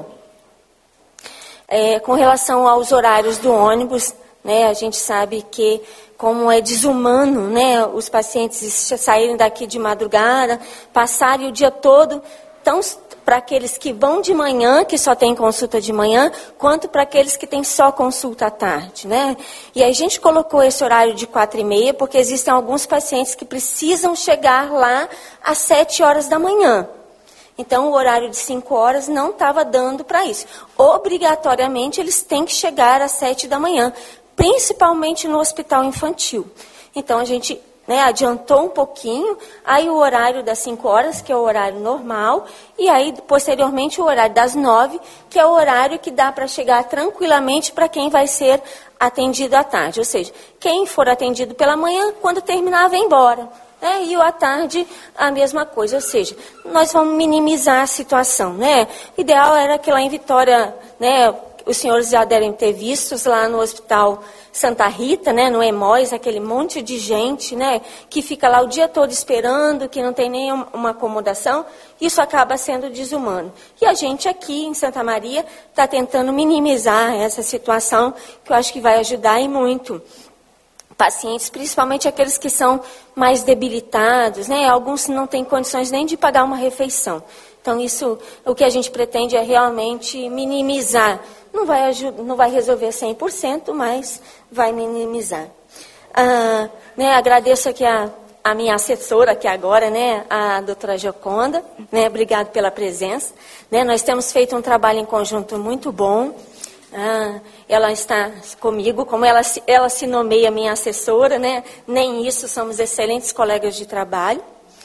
É, com relação aos horários do ônibus, né, a gente sabe que como é desumano, né, os pacientes saírem daqui de madrugada, passarem o dia todo, tão para aqueles que vão de manhã, que só tem consulta de manhã, quanto para aqueles que têm só consulta à tarde, né? E a gente colocou esse horário de quatro e meia, porque existem alguns pacientes que precisam chegar lá às sete horas da manhã. Então, o horário de cinco horas não estava dando para isso. Obrigatoriamente, eles têm que chegar às sete da manhã, principalmente no hospital infantil. Então, a gente, né, adiantou um pouquinho, aí o horário das cinco horas, que é o horário normal, e aí, posteriormente, o horário das nove, que é o horário que dá para chegar tranquilamente para quem vai ser atendido à tarde. Ou seja, quem for atendido pela manhã, quando terminar, vem embora. É, e à tarde, a mesma coisa. Ou seja, nós vamos minimizar a situação, né? O ideal era que lá em Vitória, né, os senhores já devem ter visto lá no Hospital Santa Rita, né, no Emóis, aquele monte de gente, né, que fica lá o dia todo esperando, que não tem nenhuma acomodação. Isso acaba sendo desumano. E a gente aqui em Santa Maria está tentando minimizar essa situação, que eu acho que vai ajudar e muito pacientes, principalmente aqueles que são mais debilitados, né, alguns não têm condições nem de pagar uma refeição. Então, isso, o que a gente pretende é realmente minimizar. Não vai, ajudar, não vai resolver cem por cento, mas vai minimizar. Ah, né, agradeço aqui a, a minha assessora aqui agora, né, a doutora Gioconda, né, obrigado pela presença. Né, nós temos feito um trabalho em conjunto muito bom. Ah, ela está comigo, como ela, ela se nomeia minha assessora, né, nem isso, somos excelentes colegas de trabalho.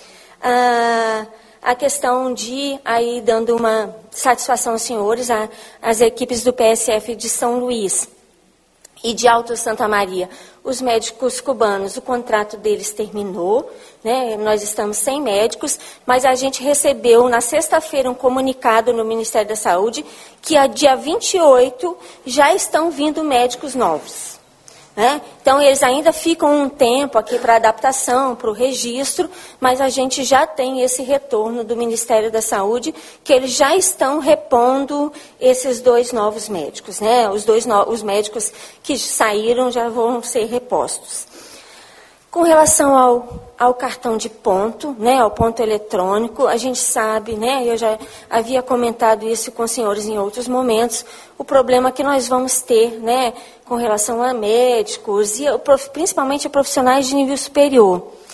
Ah, a questão de, aí dando uma satisfação aos senhores, a, as equipes do P S F de São Luís e de Alto Santa Maria, os médicos cubanos, o contrato deles terminou, né, nós estamos sem médicos, mas a gente recebeu na sexta-feira um comunicado no Ministério da Saúde que a dia vinte e oito já estão vindo médicos novos. Né? Então, eles ainda ficam um tempo aqui para adaptação, para o registro, mas a gente já tem esse retorno do Ministério da Saúde, que eles já estão repondo esses dois novos médicos. Né? Os dois no... os médicos que saíram já vão ser repostos. Com relação ao, ao cartão de ponto, né, ao ponto eletrônico, a gente sabe, né, eu já havia comentado isso com os senhores em outros momentos, o problema que nós vamos ter, né, com relação a médicos e principalmente a profissionais de nível superior.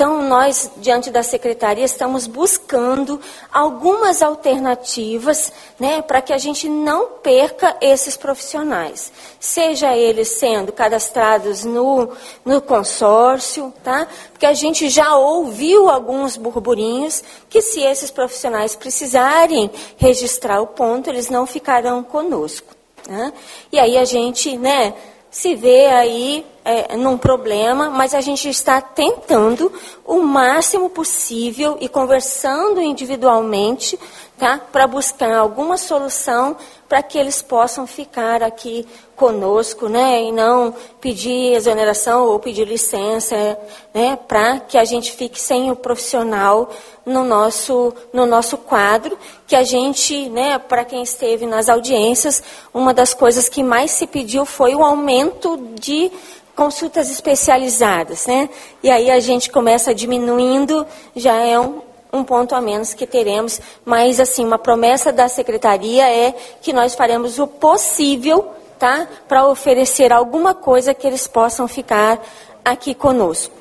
Então, nós, diante da Secretaria, estamos buscando algumas alternativas, né, para que a gente não perca esses profissionais. Seja eles sendo cadastrados no, no consórcio, tá? Porque a gente já ouviu alguns burburinhos que se esses profissionais precisarem registrar o ponto, eles não ficarão conosco. Né? E aí a gente, né, se vê aí é, num problema, mas a gente está tentando o máximo possível e conversando individualmente, tá, para buscar alguma solução para que eles possam ficar aqui conosco, né, e não pedir exoneração ou pedir licença, né, para que a gente fique sem o profissional no nosso, no nosso quadro, que a gente, né, para quem esteve nas audiências, uma das coisas que mais se pediu foi o aumento de consultas especializadas, né, e aí a gente começa diminuindo, já é um um ponto a menos que teremos, mas assim, uma promessa da Secretaria é que nós faremos o possível, tá, para oferecer alguma coisa que eles possam ficar aqui conosco.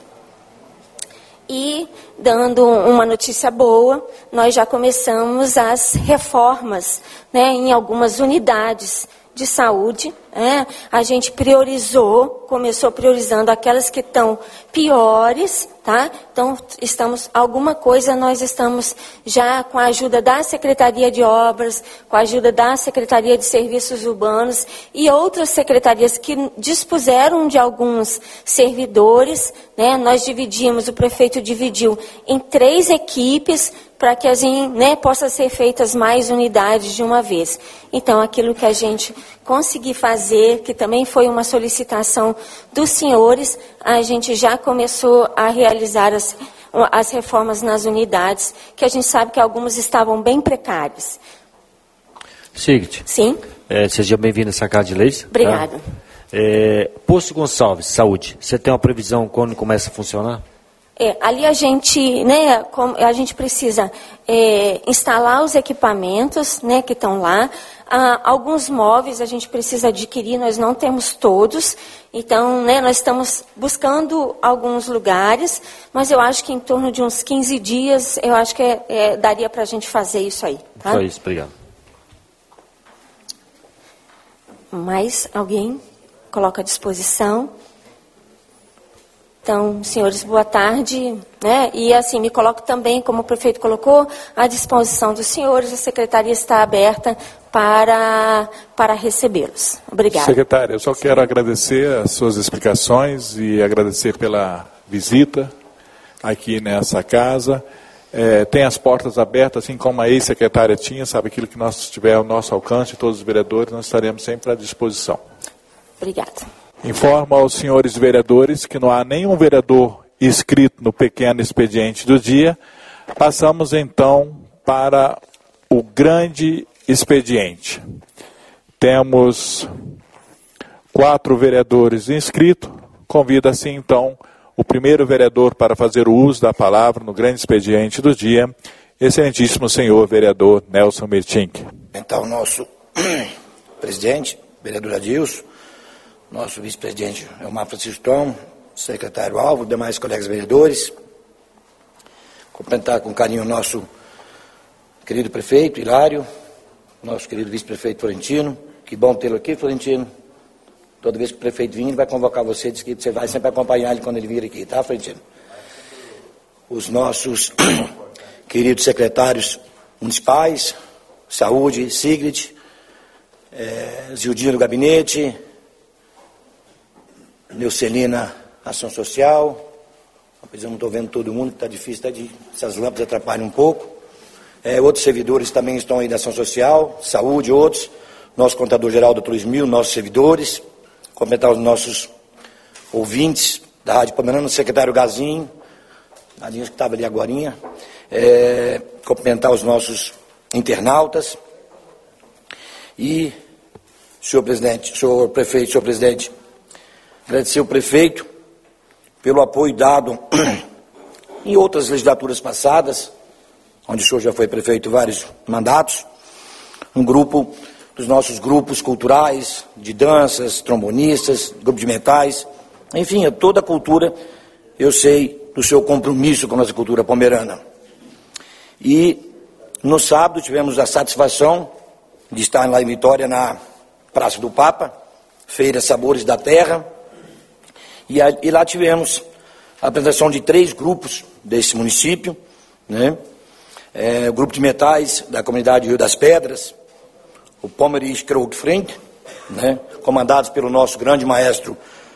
E, dando uma notícia boa, nós já começamos as reformas, né, em algumas unidades de saúde, né? A gente priorizou, começou priorizando aquelas que estão piores, tá? Então, estamos, alguma coisa nós estamos já com a ajuda da Secretaria de Obras, com a ajuda da Secretaria de Serviços Urbanos e outras secretarias que dispuseram de alguns servidores, né? Nós dividimos, o prefeito dividiu em três equipes para que assim, né, possa ser feitas mais unidades de uma vez. Então, aquilo que a gente conseguir fazer, que também foi uma solicitação dos senhores, a gente já começou a realizar as, as reformas nas unidades, que a gente sabe que algumas estavam bem precárias. Sigrid. Sim. É, seja bem-vindo a essa Casa de Leis. Obrigada. Tá? É, Posto Gonçalves, saúde. Você tem uma previsão quando começa a funcionar? É, ali a gente, né, a gente precisa é, instalar os equipamentos, né, que estão lá. Ah, alguns móveis a gente precisa adquirir, nós não temos todos. Então, né, nós estamos buscando alguns lugares, mas eu acho que em torno de uns quinze dias, eu acho que é, é, daria para a gente fazer isso aí. Tá? Só isso, obrigado. Mais alguém coloca à disposição? Então, senhores, boa tarde, né? E assim, me coloco também, como o prefeito colocou, à disposição dos senhores, a secretaria está aberta para, para recebê-los. Obrigada. Secretária, eu só quero agradecer as suas explicações e agradecer pela visita aqui nessa casa. É, tem as portas abertas, assim como a ex-secretária tinha, sabe, aquilo que nós tiver ao nosso alcance, todos os vereadores, nós estaremos sempre à disposição. Obrigada. Informo aos senhores vereadores que não há nenhum vereador inscrito no pequeno expediente do dia. Passamos então para o grande expediente. Temos quatro vereadores inscritos. Convido assim então o primeiro vereador para fazer o uso da palavra no grande expediente do dia, excelentíssimo senhor vereador Nelson Mertink. Então, nosso presidente, vereador Adilson, nosso vice-presidente Elmar Francisco Tom, secretário Alvo, demais colegas vereadores. Cumprimentar com carinho o nosso querido prefeito Hilário, nosso querido vice-prefeito Florentino. Que bom tê-lo aqui, Florentino. Toda vez que o prefeito vir, ele vai convocar você, diz que você vai sempre acompanhar ele quando ele vir aqui, tá, Florentino? Os nossos queridos secretários municipais, Saúde, Sigrid, é, Zildinha do Gabinete, Neucelina, Ação Social. Apesar de eu não estou vendo todo mundo, está difícil, tá de, essas lâmpadas atrapalham um pouco. É, outros servidores também estão aí da Ação Social, Saúde, outros. Nosso contador-geral, doutor Ismil, nossos servidores. Completar os nossos ouvintes da Rádio Pomerana, o secretário Gazinho, Gazinho que estava ali agorinha. É, cumprimentar os nossos internautas. E, senhor presidente, senhor prefeito, senhor presidente, agradecer ao prefeito pelo apoio dado em outras legislaturas passadas, onde o senhor já foi prefeito vários mandatos, um grupo dos nossos grupos culturais, de danças, trombonistas, grupo de metais, enfim, toda a cultura, eu sei do seu compromisso com a nossa cultura pomerana. E no sábado tivemos a satisfação de estar lá em Vitória, na Praça do Papa, Feira Sabores da Terra, e, a, e lá tivemos a apresentação de três grupos desse município, né? É, o grupo de metais da comunidade Rio das Pedras, o Pomerisch Kreuzfried, né? Comandados pelo nosso grande maestro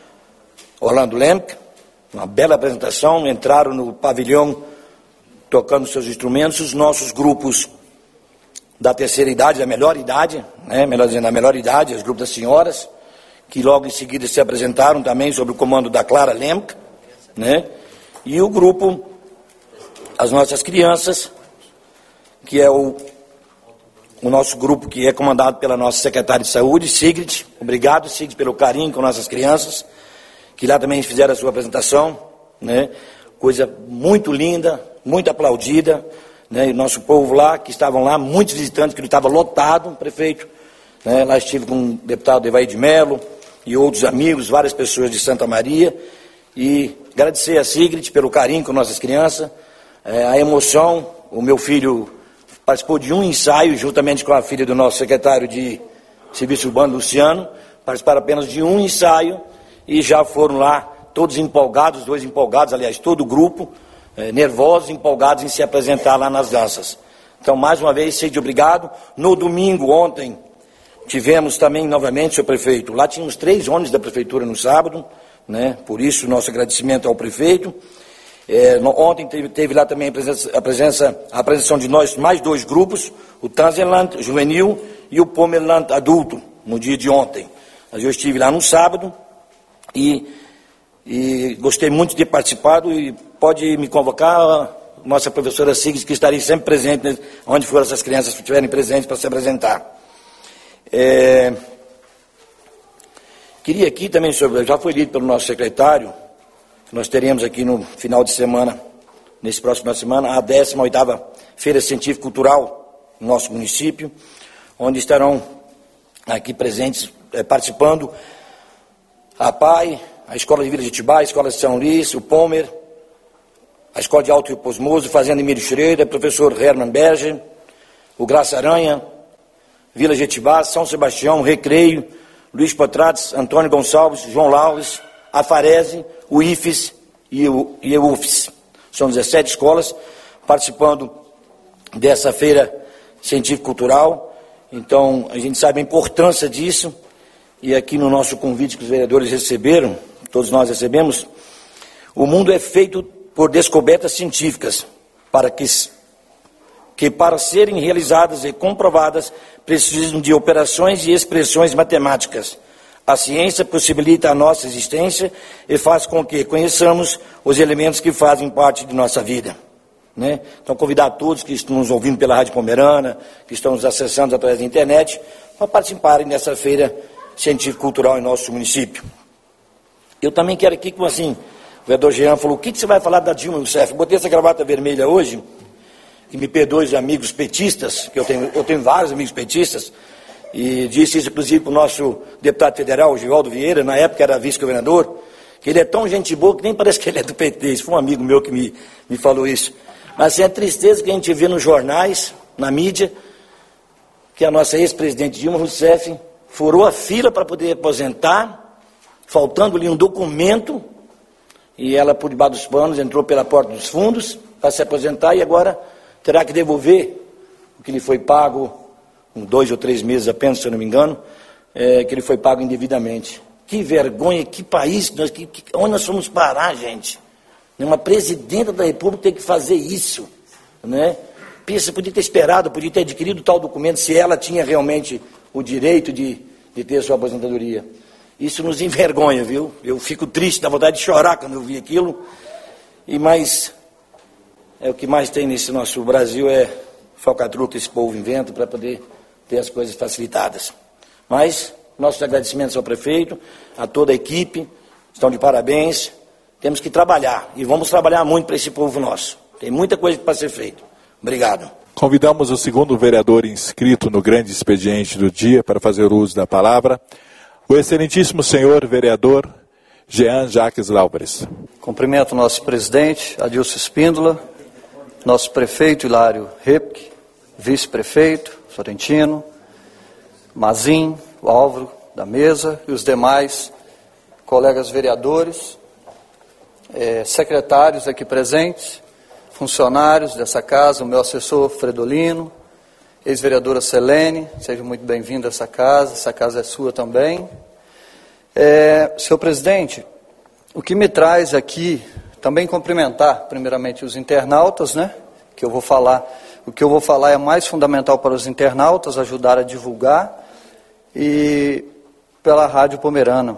Orlando Lemke, uma bela apresentação, entraram no pavilhão tocando seus instrumentos, os nossos grupos da terceira idade, da melhor idade, né? Melhor dizendo, da melhor idade, os grupos das senhoras, que logo em seguida se apresentaram também sob o comando da Clara Lemke, né? E o grupo, as nossas crianças, que é o, o nosso grupo que é comandado pela nossa secretária de saúde, Sigrid. Obrigado, Sigrid, pelo carinho com nossas crianças, que lá também fizeram a sua apresentação, né? Coisa muito linda, muito aplaudida, né? E o nosso povo lá, que estavam lá, muitos visitantes, que ele estava lotado, prefeito, né? Lá estive com o deputado Evair de Mello e outros amigos, várias pessoas de Santa Maria, e agradecer a Sigrid pelo carinho com nossas crianças, é, a emoção. O meu filho participou de um ensaio, juntamente com a filha do nosso secretário de Serviço Urbano, Luciano, participaram apenas de um ensaio, e já foram lá todos empolgados, os dois empolgados, aliás, todo o grupo, é, nervosos, empolgados em se apresentar lá nas danças. Então, mais uma vez, seja obrigado. No domingo, ontem, tivemos também, novamente, senhor prefeito, lá tínhamos três ônibus da prefeitura no sábado, né? Por isso, nosso agradecimento ao prefeito. É, no, ontem teve, teve lá também a presença, a presença, a apresentação de nós, mais dois grupos, o Tanzenland juvenil e o Pomerland adulto, no dia de ontem. Mas eu estive lá no sábado e, e gostei muito de ter participado, e pode me convocar, a nossa professora Sigrid, que estarei sempre presente, né, onde for essas crianças que estiverem presentes para se apresentar. É, queria aqui também, senhor, já foi lido pelo nosso secretário, que nós teremos aqui no final de semana, nesse próximo final de semana, a décima oitava Feira Científico-Cultural no nosso município, onde estarão aqui presentes, é, participando, a P A I, a Escola de Vila de Itibá, a Escola de São Luís, o Pomer, a Escola de Alto Rio Posmoso, Fazenda Emílio Schroeder, professor Hermann Berger, o Graça Aranha, Vila Jetibá, São Sebastião, Recreio, Luiz Potrates, Antônio Gonçalves, João Lauves, a Farese, o I F E S e o, e o U F E S. São dezessete escolas participando dessa feira científico-cultural. Então, a gente sabe a importância disso, e aqui no nosso convite que os vereadores receberam, todos nós recebemos, o mundo é feito por descobertas científicas, para que, que para serem realizadas e comprovadas precisam de operações e expressões matemáticas. A ciência possibilita a nossa existência e faz com que conheçamos os elementos que fazem parte de nossa vida, né? Então, convidar a todos que estão nos ouvindo pela Rádio Pomerana, que estão nos acessando através da internet, para participarem dessa feira científico-cultural em nosso município. Eu também quero aqui, como assim, o vereador Jean falou, o que, que você vai falar da Dilma Rousseff? Eu botei essa gravata vermelha hoje, que me perdoe os amigos petistas, que eu tenho, eu tenho vários amigos petistas, e disse isso inclusive para o nosso deputado federal, o Givaldo Vieira, na época era vice-governador, que ele é tão gente boa que nem parece que ele é do P T. Isso foi um amigo meu que me, me falou isso. Mas assim, é tristeza que a gente vê nos jornais, na mídia, que a nossa ex-presidente Dilma Rousseff furou a fila para poder aposentar, faltando-lhe um documento, e ela, por debaixo dos panos, entrou pela porta dos fundos para se aposentar, e agora terá que devolver o que lhe foi pago, um dois ou três meses apenas, se eu não me engano, é, que ele foi pago indevidamente. Que vergonha, que país, nós, que, que, onde nós fomos parar, gente? Uma presidenta da República tem que fazer isso, né? Pensa, podia ter esperado, podia ter adquirido tal documento, se ela tinha realmente o direito de, de ter sua aposentadoria. Isso nos envergonha, viu? Eu fico triste, dá vontade de chorar quando eu vi aquilo, e mais, é o que mais tem nesse nosso Brasil, é falcatrua que esse povo inventa para poder ter as coisas facilitadas. Mas nossos agradecimentos ao prefeito, a toda a equipe, estão de parabéns. Temos que trabalhar, e vamos trabalhar muito para esse povo nosso. Tem muita coisa para ser feita. Obrigado. Convidamos o segundo vereador inscrito no grande expediente do dia para fazer uso da palavra, o excelentíssimo senhor vereador Jean Jacques Álvares. Cumprimento o nosso presidente, Adilson Espíndola, nosso prefeito Hilário Repke, vice-prefeito Florentino, Mazin, o Álvaro da mesa e os demais colegas vereadores, eh, secretários aqui presentes, funcionários dessa casa, o meu assessor Fredolino, ex-vereadora Selene, seja muito bem-vindo a essa casa, essa casa é sua também. É, senhor presidente, o que me traz aqui, também cumprimentar primeiramente os internautas, né, que eu vou falar, o que eu vou falar é mais fundamental para os internautas, ajudar a divulgar, e pela Rádio Pomerana.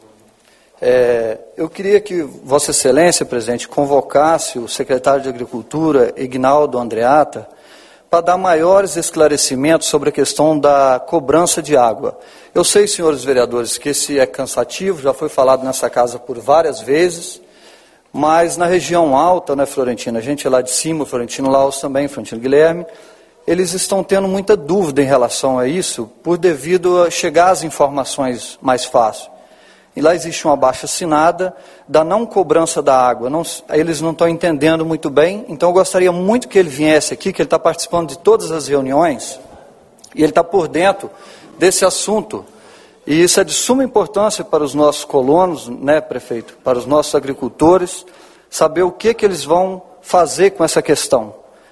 É, eu queria que Vossa Excelência, presidente, convocasse o secretário de Agricultura, Ignaldo Andreata, para dar maiores esclarecimentos sobre a questão da cobrança de água. Eu sei, senhores vereadores, que esse é cansativo, já foi falado nessa casa por várias vezes, mas na região alta, né, Florentino, a gente é lá de cima, Florentino Laos também, Florentino Guilherme, eles estão tendo muita dúvida em relação a isso, por devido a chegar às informações mais fácil. E lá existe uma abaixo-assinada da não cobrança da água. Não, eles não estão entendendo muito bem, então eu gostaria muito que ele viesse aqui, que ele está participando de todas as reuniões, e ele está por dentro desse assunto. E isso é de suma importância para os nossos colonos, né, prefeito, para os nossos agricultores, saber o que, que eles vão fazer com essa questão.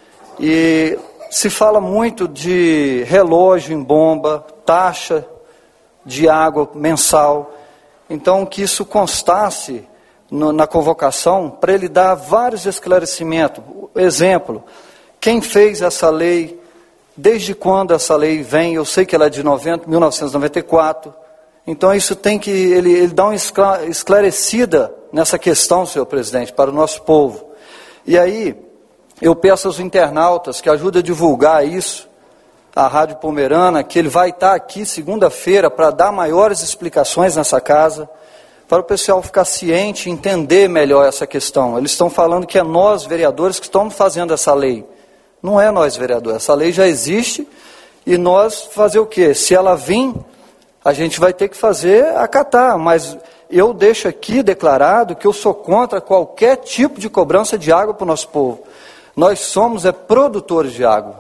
E se fala muito de relógio em bomba, taxa de água mensal. Então, que isso constasse no, na convocação, para ele dar vários esclarecimentos. Exemplo, quem fez essa lei, desde quando essa lei vem, eu sei que ela é de noventa, mil novecentos e noventa e quatro, então isso tem que, ele, ele dá uma esclarecida nessa questão, senhor presidente, para o nosso povo. E aí, eu peço aos internautas que ajudem a divulgar isso, a Rádio Pomerana, que ele vai estar aqui segunda-feira para dar maiores explicações nessa casa, para o pessoal ficar ciente e entender melhor essa questão. Eles estão falando que é nós, vereadores, que estamos fazendo essa lei. Não é nós, vereadores. Essa lei já existe e nós fazer o quê? Se ela vir, a gente vai ter que fazer, acatar. Mas eu deixo aqui declarado que eu sou contra qualquer tipo de cobrança de água para o nosso povo. Nós somos é, produtores de água.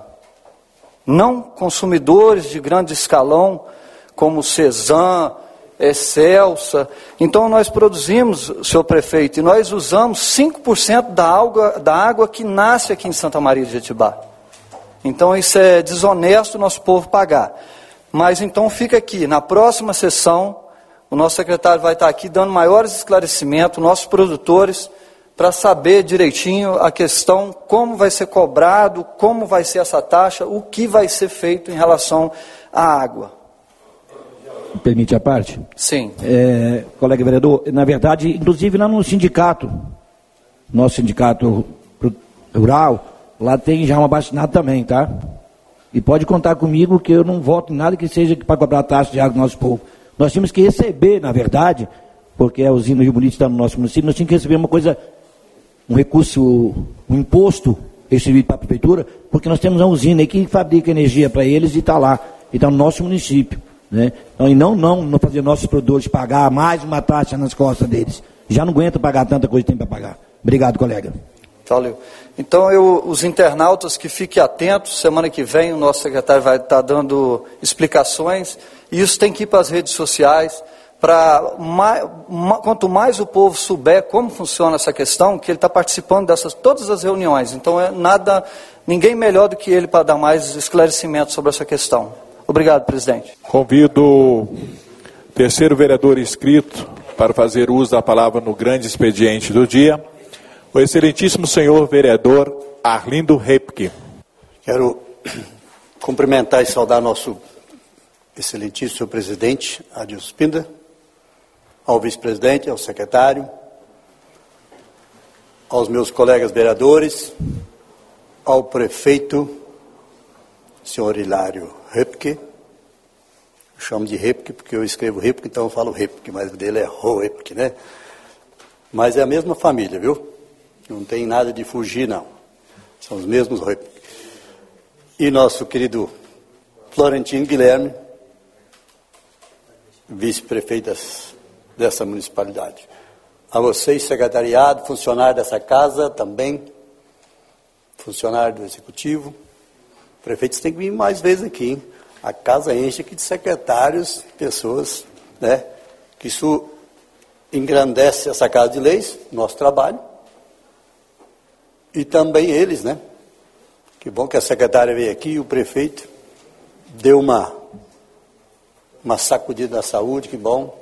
Não consumidores de grande escalão, como Cezan, Excelsa. Então nós produzimos, senhor prefeito, e nós usamos cinco por cento da água, da água que nasce aqui em Santa Maria de Jetibá. Então isso é desonesto o nosso povo pagar. Mas então fica aqui, na próxima sessão, o nosso secretário vai estar aqui dando maiores esclarecimentos, nossos produtores, para saber direitinho a questão, como vai ser cobrado, como vai ser essa taxa, o que vai ser feito em relação à água. Permite a parte? Sim. É, colega vereador, na verdade, inclusive lá no sindicato, nosso sindicato rural, lá tem já uma baixinada também, tá? E pode contar comigo que eu não voto em nada que seja para cobrar a taxa de água do nosso povo. Nós tínhamos que receber, na verdade, porque a usina Rio Bonito está no nosso município, nós tínhamos que receber uma coisa, um recurso, um imposto recebido para a prefeitura, porque nós temos uma usina aí que fabrica energia para eles e está lá, e está no nosso município, né? Então, e não, não, não fazer nossos produtores pagar mais uma taxa nas costas deles. Já não aguenta pagar tanta coisa que tem para pagar. Obrigado, colega. Valeu. Então, eu, os internautas que fiquem atentos, semana que vem o nosso secretário vai estar dando explicações, e isso tem que ir para as redes sociais, para mais, quanto mais o povo souber como funciona essa questão, que ele está participando dessas todas as reuniões. Então, é nada, ninguém melhor do que ele para dar mais esclarecimentos sobre essa questão. Obrigado, presidente. Convido o terceiro vereador inscrito para fazer uso da palavra no grande expediente do dia, o excelentíssimo senhor vereador Arlindo Repke. Quero cumprimentar e saudar nosso excelentíssimo senhor presidente, Adilson Espíndola, ao vice-presidente, ao secretário, aos meus colegas vereadores, ao prefeito, senhor Hilário Repke. Eu chamo de Repke porque eu escrevo Repke, então eu falo Repke, mas o dele é Rô Repke, né? Mas é a mesma família, viu? Não tem nada de fugir, não. São os mesmos Repke. E nosso querido Florentino Guilherme, vice-prefeito dessa municipalidade. a vocês, secretariado, funcionário dessa casa também, funcionário do Executivo. Prefeitos têm que vir mais vezes aqui, hein? A casa enche aqui de secretários, pessoas, né? Que isso engrandece essa Casa de Leis, nosso trabalho. E também eles, né? Que bom que a secretária veio aqui e o prefeito deu uma, uma sacudida na saúde, que bom.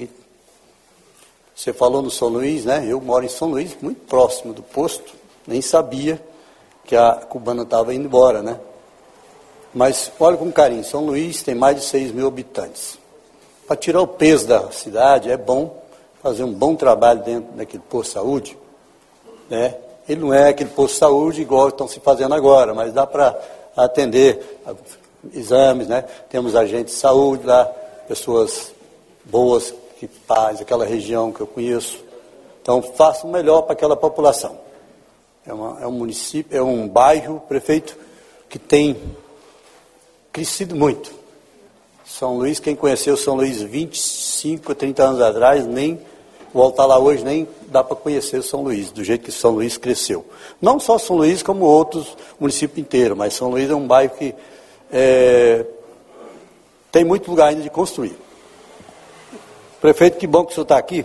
Você falou no São Luís, né? Eu moro em São Luís, muito próximo do posto, nem sabia que a cubana estava indo embora, né? Mas olha com carinho, São Luís tem mais de seis mil habitantes. Para tirar o peso da cidade, é bom fazer um bom trabalho dentro daquele posto de saúde, né? Ele não é aquele posto de saúde igual estão se fazendo agora, mas dá para atender exames, né? Temos agentes de saúde lá, pessoas boas que fazem aquela região que eu conheço. Então, faça o melhor para aquela população. É, uma, é um município, é um bairro, prefeito, que tem crescido muito. São Luís, quem conheceu São Luís vinte e cinco, trinta anos atrás, nem voltar lá hoje, nem dá para conhecer São Luís, do jeito que São Luís cresceu. Não só São Luís, como outros municípios inteiros, mas São Luís é um bairro que é, tem muito lugar ainda de construir. Prefeito, que bom que o senhor está aqui.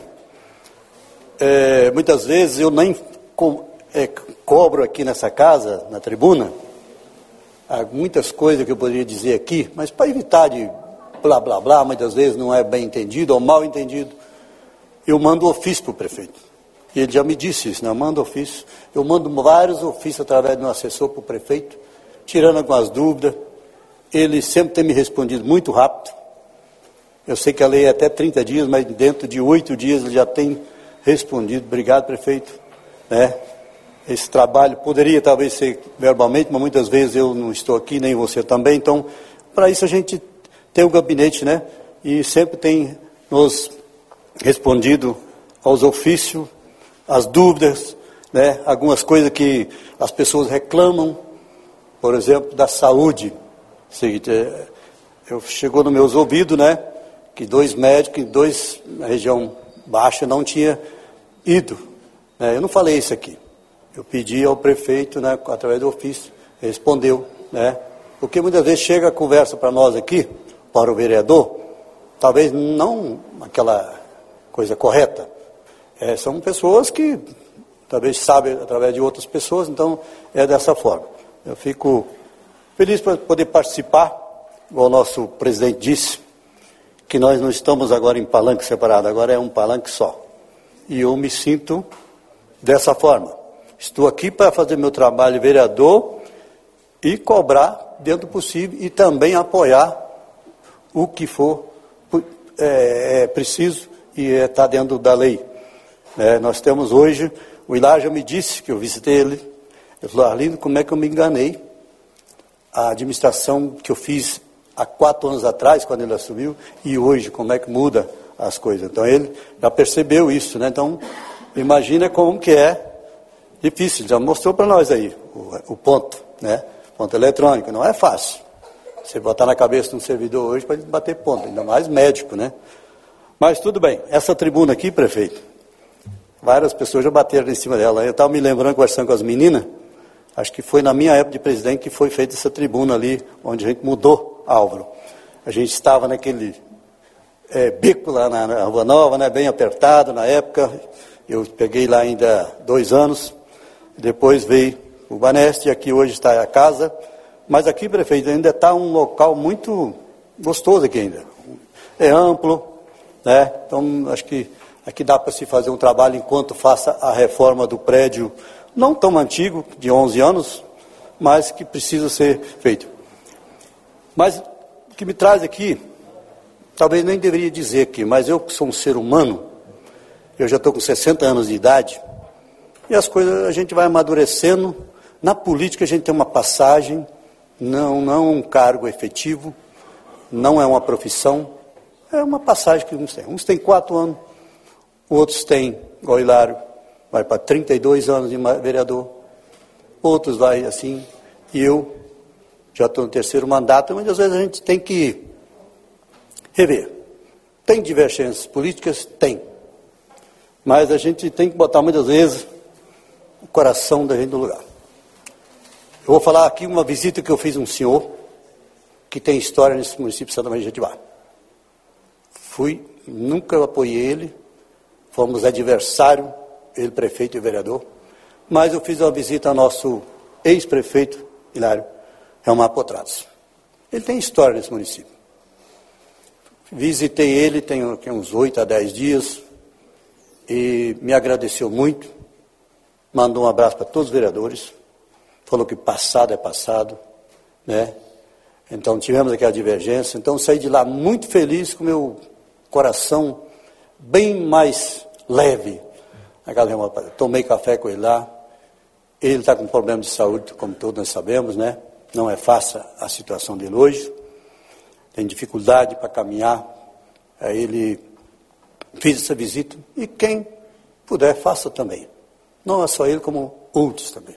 É, muitas vezes eu nem co é, cobro aqui nessa casa, na tribuna, há muitas coisas que eu poderia dizer aqui, mas para evitar de blá blá blá, muitas vezes não é bem entendido ou mal entendido, eu mando ofício para o prefeito. E ele já me disse isso, né? Eu mando ofício. Eu mando vários ofícios através de um assessor para o prefeito, tirando algumas dúvidas. Ele sempre tem me respondido muito rápido. Eu sei que a lei é até trinta dias, mas dentro de oito dias ele já tem respondido. Obrigado, prefeito. Né? Esse trabalho poderia talvez ser verbalmente, mas muitas vezes eu não estou aqui, nem você também. Então, para isso a gente tem o gabinete, né? E sempre tem nos respondido aos ofícios, às dúvidas, né? Algumas coisas que as pessoas reclamam, por exemplo, da saúde. Seguinte, eu, chegou nos meus ouvidos, né? Que dois médicos, dois na região baixa, não tinha ido. Né? Eu não falei isso aqui. Eu pedi ao prefeito, né, através do ofício, respondeu, né? Porque muitas vezes chega a conversa para nós aqui, para o vereador, talvez não aquela coisa correta. É, são pessoas que talvez sabem através de outras pessoas, então é dessa forma. Eu fico feliz por poder participar, igual o nosso presidente disse, que nós não estamos agora em palanque separado, agora é um palanque só. E eu me sinto dessa forma. Estou aqui para fazer meu trabalho de vereador e cobrar dentro do possível e também apoiar o que for é, é preciso e está é, dentro da lei. É, nós temos hoje, o Hilário já me disse, que eu visitei ele, ele falou, Arlindo, como é que eu me enganei? A administração que eu fiz há quatro anos atrás, quando ele assumiu, e hoje, como é que muda as coisas. Então, ele já percebeu isso, né? Então, imagina como que é difícil, já mostrou para nós aí o, o ponto, né? Ponto eletrônico, não é fácil. Você botar na cabeça de um servidor hoje para bater ponto, ainda mais médico, né? Mas tudo bem, essa tribuna aqui, prefeito, várias pessoas já bateram em cima dela. Eu estava me lembrando, conversando com as meninas, acho que foi na minha época de presidente que foi feita essa tribuna ali, onde a gente mudou, Álvaro. A gente estava naquele é, bico lá na, na Rua Nova, né, bem apertado na época. Eu peguei lá ainda dois anos, depois veio o Baneste, e aqui hoje está a casa. Mas aqui, prefeito, ainda está um local muito gostoso aqui ainda. É amplo, né? Então, acho que aqui dá para se fazer um trabalho enquanto faça a reforma do prédio, não tão antigo, de onze anos, mas que precisa ser feito. Mas o que me traz aqui, talvez nem deveria dizer aqui, mas eu que sou um ser humano, eu já estou com sessenta anos de idade, e as coisas a gente vai amadurecendo. Na política a gente tem uma passagem, não, não um cargo efetivo, não é uma profissão, é uma passagem que uns têm. Uns têm quatro anos, outros têm, igual o Hilário, vai para trinta e dois anos de vereador, outros vai assim, e eu já estou no terceiro mandato, mas às vezes a gente tem que rever. Tem divergências políticas? Tem. mas a gente tem que botar muitas vezes o coração da gente no lugar. Eu vou falar aqui uma visita que eu fiz a um senhor que tem história nesse município de Santa Maria de Jetibá. Fui, nunca apoiei ele, fomos adversário, ele prefeito e vereador, mas eu fiz uma visita ao nosso ex-prefeito, Hilário Helmar Potratos. Ele tem história nesse município. Visitei ele tem uns oito a dez dias e me agradeceu muito, mandou um abraço para todos os vereadores, falou que passado é passado, né? Então tivemos aquela divergência, então saí de lá muito feliz, com meu coração bem mais leve. Tomei café com ele lá, ele está com problema de saúde, como todos nós sabemos, né? Não é fácil a situação dele hoje, tem dificuldade para caminhar, aí ele fez essa visita, e quem puder, faça também. Não é só ele, como outros também.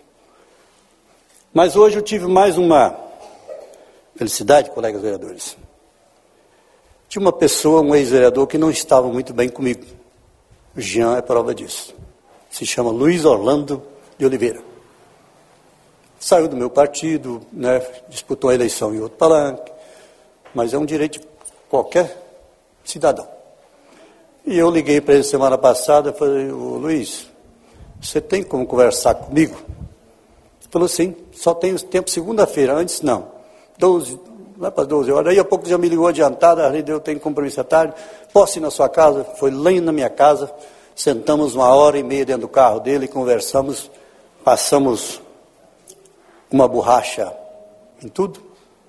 Mas hoje eu tive mais uma felicidade, colegas vereadores. Tinha uma pessoa, um ex-vereador, que não estava muito bem comigo. O Jean é prova disso. Se chama Luiz Orlando de Oliveira. Saiu do meu partido, né, disputou a eleição em outro palanque, mas é um direito de qualquer cidadão. E eu liguei para ele semana passada e falei, ô Luiz, você tem como conversar comigo? Ele falou, sim, só tenho tempo segunda-feira, antes não. doze, vai para as doze horas. Aí a pouco já me ligou adiantada, eu tenho compromisso à tarde, posso ir na sua casa? Foi lá na minha casa, sentamos uma hora e meia dentro do carro dele, conversamos, passamos uma borracha em tudo.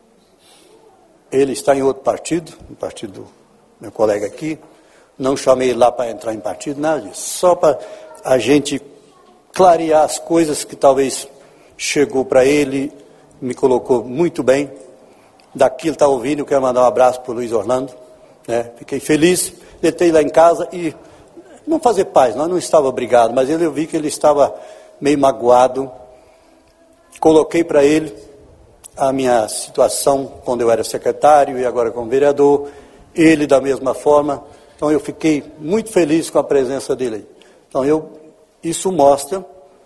Ele está em outro partido, no partido do meu colega aqui, não chamei ele lá para entrar em partido, nada disso, só para a gente clarear as coisas que talvez chegou para ele, me colocou muito bem. Daqui ele está ouvindo, eu quero mandar um abraço para o Luiz Orlando, né? Fiquei feliz, deitei lá em casa e não fazer paz, nós não estava brigado, mas ele, eu vi que ele estava meio magoado. Coloquei para ele a minha situação quando eu era secretário e agora como vereador, ele da mesma forma, então eu fiquei muito feliz com a presença dele aí. Então eu, isso mostra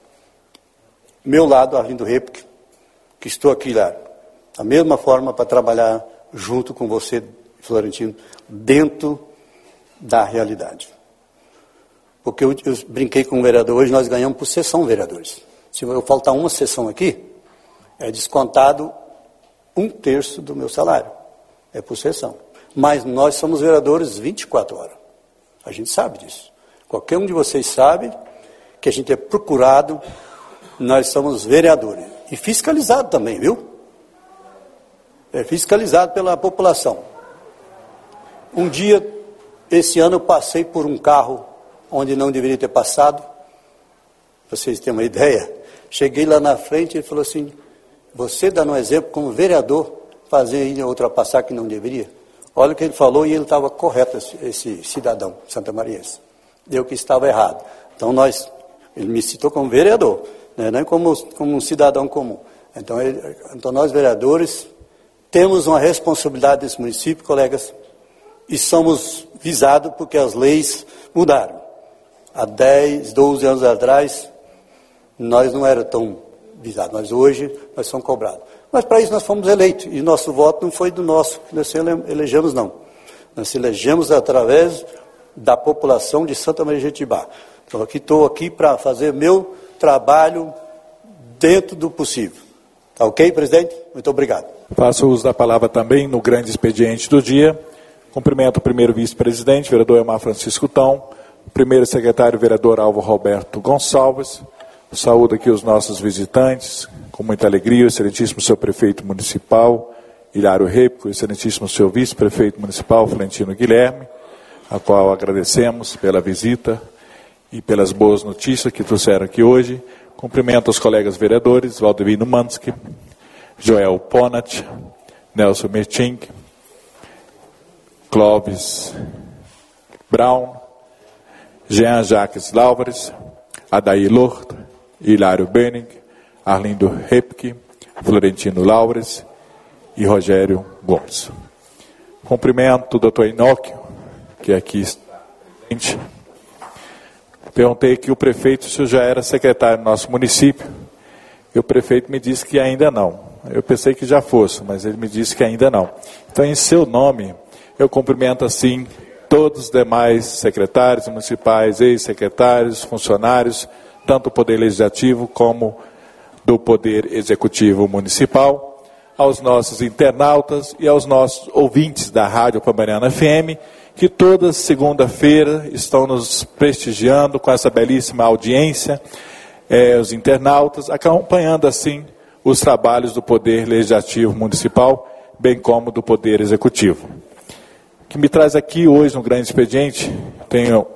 meu lado, Arlindo Repke, que estou aqui lá, da mesma forma para trabalhar junto com você, Florentino, dentro da realidade. Porque eu, eu brinquei com o vereador, hoje nós ganhamos por sessão, vereadores. Se eu faltar uma sessão aqui, é descontado um terço do meu salário. É por sessão. Mas nós somos vereadores vinte e quatro horas. A gente sabe disso. Qualquer um de vocês sabe que a gente é procurado, nós somos vereadores. E fiscalizado também, viu? É fiscalizado pela população. Um dia, esse ano, eu passei por um carro onde não deveria ter passado. Para vocês terem uma ideia. Cheguei lá na frente e ele falou assim, você dando um exemplo como vereador, fazer ultrapassar que não deveria. Olha o que ele falou e ele estava correto, esse, esse cidadão santamariense. Eu que estava errado. Então nós, ele me citou como vereador, né, não como, como um cidadão comum. Então, ele, então nós vereadores temos uma responsabilidade nesse município, colegas, e somos visados porque as leis mudaram. Há dez, doze anos atrás, nós não éramos tão visados, mas hoje nós somos cobrados. Mas para isso nós fomos eleitos, e nosso voto não foi do nosso, que nós elegemos não. Nós elegemos através da população de Santa Maria de Jetibá. Então aqui estou aqui para fazer meu trabalho dentro do possível. Tá ok, presidente? Muito obrigado. Faço uso da palavra também no grande expediente do dia. Cumprimento o primeiro vice-presidente, vereador Elmar Francisco Tão, o primeiro secretário, vereador Álvaro Roberto Gonçalves. Saúdo aqui os nossos visitantes, com muita alegria, o excelentíssimo senhor prefeito municipal, Hilário Repke, o excelentíssimo senhor vice-prefeito municipal, Florentino Guilherme, a qual agradecemos pela visita e pelas boas notícias que trouxeram aqui hoje. Cumprimento os colegas vereadores, Valdemiro Mansky, Joel Ponat, Nelson Mertink, Clóvis Brown, Jean Jacques Álvares, Adair Lourdes, Hilário Benning, Arlindo Repke, Florentino Laures e Rogério Gomes. Cumprimento o doutor Inóquio, que aqui está presente. Perguntei que o prefeito se já era secretário do nosso município, e o prefeito me disse que ainda não. Eu pensei que já fosse, mas ele me disse que ainda não. Então, em seu nome, eu cumprimento assim todos os demais secretários municipais, ex-secretários, funcionários, tanto do Poder Legislativo como do Poder Executivo Municipal, aos nossos internautas e aos nossos ouvintes da Rádio Pomerana F M, que toda segunda-feira estão nos prestigiando com essa belíssima audiência, eh, os internautas, acompanhando assim os trabalhos do Poder Legislativo Municipal, bem como do Poder Executivo. O que me traz aqui hoje no grande expediente, tenho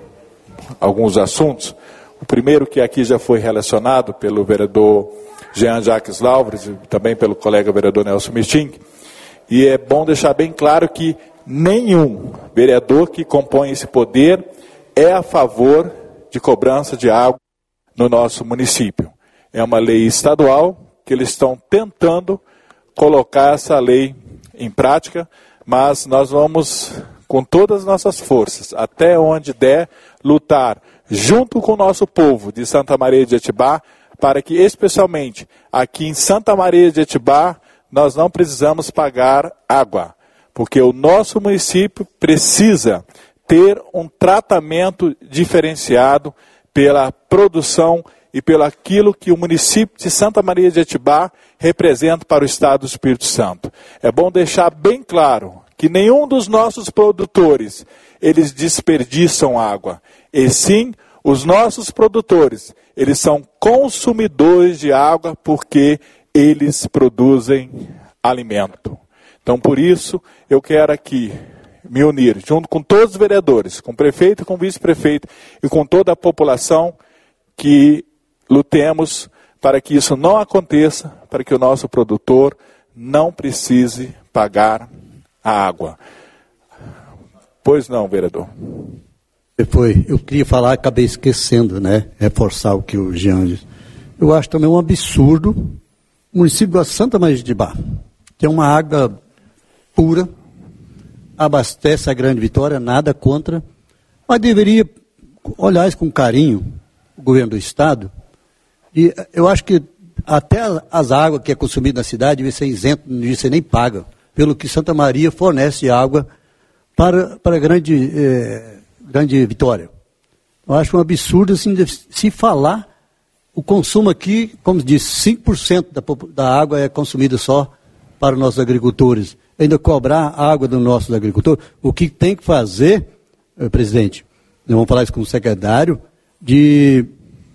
alguns assuntos. O primeiro, que aqui já foi relacionado pelo vereador Jean Jacques Lauvres e também pelo colega vereador Nelson Misting, e é bom deixar bem claro que nenhum vereador que compõe esse poder é a favor de cobrança de água no nosso município. É uma lei estadual que eles estão tentando colocar essa lei em prática, mas nós vamos, com todas as nossas forças, até onde der, lutar junto com o nosso povo de Santa Maria de Etibá, para que, especialmente aqui em Santa Maria de Etibá, nós não precisamos pagar água, porque o nosso município precisa ter um tratamento diferenciado pela produção e pelo aquilo que o município de Santa Maria de Etibá representa para o Estado do Espírito Santo. É bom deixar bem claro que nenhum dos nossos produtores, eles desperdiçam água, e sim os nossos produtores, eles são consumidores de água porque eles produzem alimento. Então, por isso, eu quero aqui me unir, junto com todos os vereadores, com o prefeito, com o vice-prefeito e com toda a população, que lutemos para que isso não aconteça, para que o nosso produtor não precise pagar a água. Pois não, vereador. Foi, eu queria falar, acabei esquecendo, né? Reforçar o que o Jean disse. Eu acho também um absurdo o município de Santa Maria de Etibá, que é uma água pura, abastece a Grande Vitória, nada contra, mas deveria olhar isso com carinho, o governo do Estado, e eu acho que até as águas que é consumida na cidade devia ser isento, não devia ser nem paga, pelo que Santa Maria fornece água para, para a Grande, eh, Grande Vitória. Eu acho um absurdo assim, de se falar, o consumo aqui, como diz, cinco por cento da, da água é consumida só para os nossos agricultores. Ainda cobrar a água dos nossos agricultores. O que tem que fazer, eh, presidente, nós vamos falar isso com o secretário, de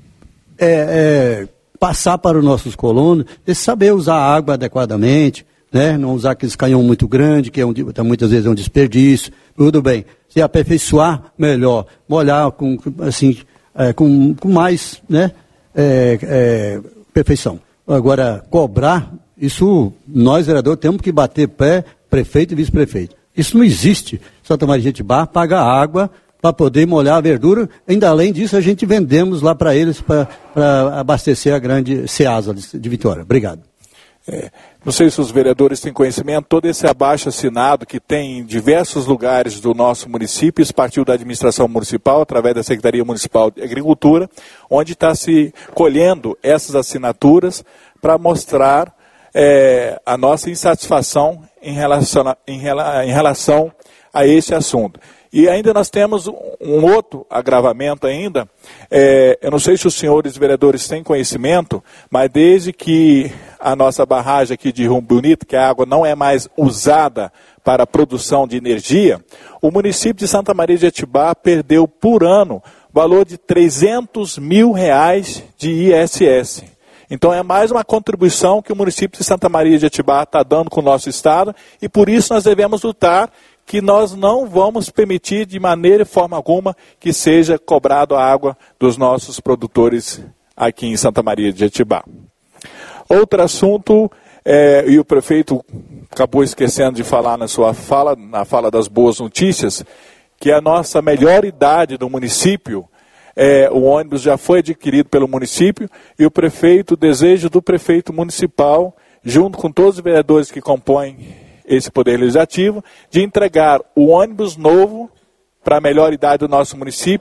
é, é, passar para os nossos colonos, de saber usar a água adequadamente, né? Não usar aqueles canhão muito grandes, que é um, muitas vezes é um desperdício, tudo bem. Se aperfeiçoar, melhor. Molhar com, assim, é, com, com mais, né? É, é, perfeição. Agora, cobrar, isso nós, vereadores, temos que bater pé, prefeito e vice-prefeito. Isso não existe. Santa Maria de Etibá paga água para poder molhar a verdura. Ainda além disso, a gente vendemos lá para eles para abastecer a grande Ceasa de Vitória. Obrigado. É, não sei se os vereadores têm conhecimento, todo esse abaixo-assinado que tem em diversos lugares do nosso município, isso partiu da administração municipal, através da Secretaria Municipal de Agricultura, onde está se colhendo essas assinaturas para mostrar é, a nossa insatisfação em relação, a, em, em relação a esse assunto. E ainda nós temos um outro agravamento ainda, é, eu não sei se os senhores vereadores têm conhecimento, mas desde que a nossa barragem aqui de Rio Bonito, que a água não é mais usada para a produção de energia, o município de Santa Maria de Etibá perdeu por ano valor de trezentos mil reais de I S S. Então é mais uma contribuição que o município de Santa Maria de Etibá está dando com o nosso estado, e por isso nós devemos lutar que nós não vamos permitir de maneira e forma alguma que seja cobrado a água dos nossos produtores aqui em Santa Maria de Etibá. Outro assunto, é, e o prefeito acabou esquecendo de falar na sua fala, na fala das boas notícias, que a nossa melhor idade do município, é, o ônibus já foi adquirido pelo município, e o prefeito, o desejo do prefeito municipal, junto com todos os vereadores que compõem esse poder legislativo, de entregar o ônibus novo para a melhor idade do nosso município,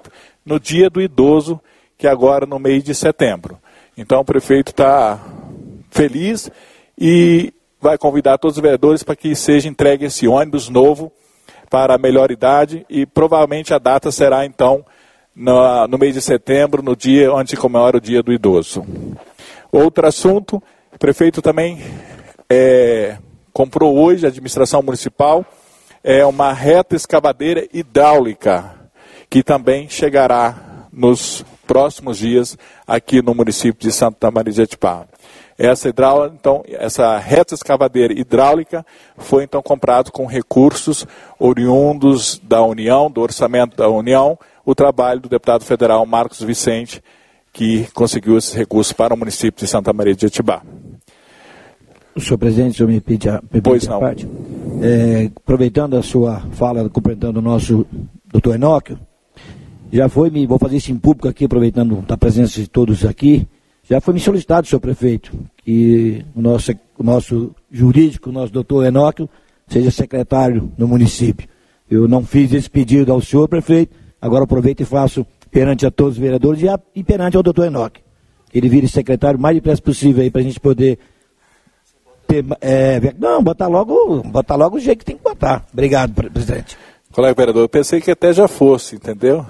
no Dia do Idoso, que é agora no mês de setembro. Então o prefeito está feliz e vai convidar todos os vereadores para que seja entregue esse ônibus novo para a melhor idade, e provavelmente a data será então no, no mês de setembro, no dia onde se comemora o Dia do Idoso. Outro assunto, o prefeito também é, comprou hoje, a administração municipal, é uma reta escavadeira hidráulica, que também chegará nos próximos dias aqui no município de Santa Maria de Jetibá. Essa hidráulica, então, essa reta escavadeira hidráulica foi então comprado com recursos oriundos da União, do orçamento da União, o trabalho do deputado federal Marcos Vicente, que conseguiu esses recursos para o município de Santa Maria de Jetibá. Senhor presidente, o senhor me pede a, me pois pede não. a parte. É, aproveitando a sua fala, cumprimentando o nosso doutor Enóquio, já foi, me, vou fazer isso em público aqui, aproveitando a presença de todos aqui, já foi me solicitado, senhor prefeito, que o nosso, o nosso jurídico, o nosso doutor Enóquio, seja secretário no município. Eu não fiz esse pedido ao senhor prefeito, agora aproveito e faço perante a todos os vereadores e, a, e perante ao doutor Enóquio, que ele vire secretário o mais depressa possível aí para a gente poder ter, é, não, botar logo, botar logo o jeito que tem que botar. Obrigado, presidente. Colega vereador, eu pensei que até já fosse, entendeu?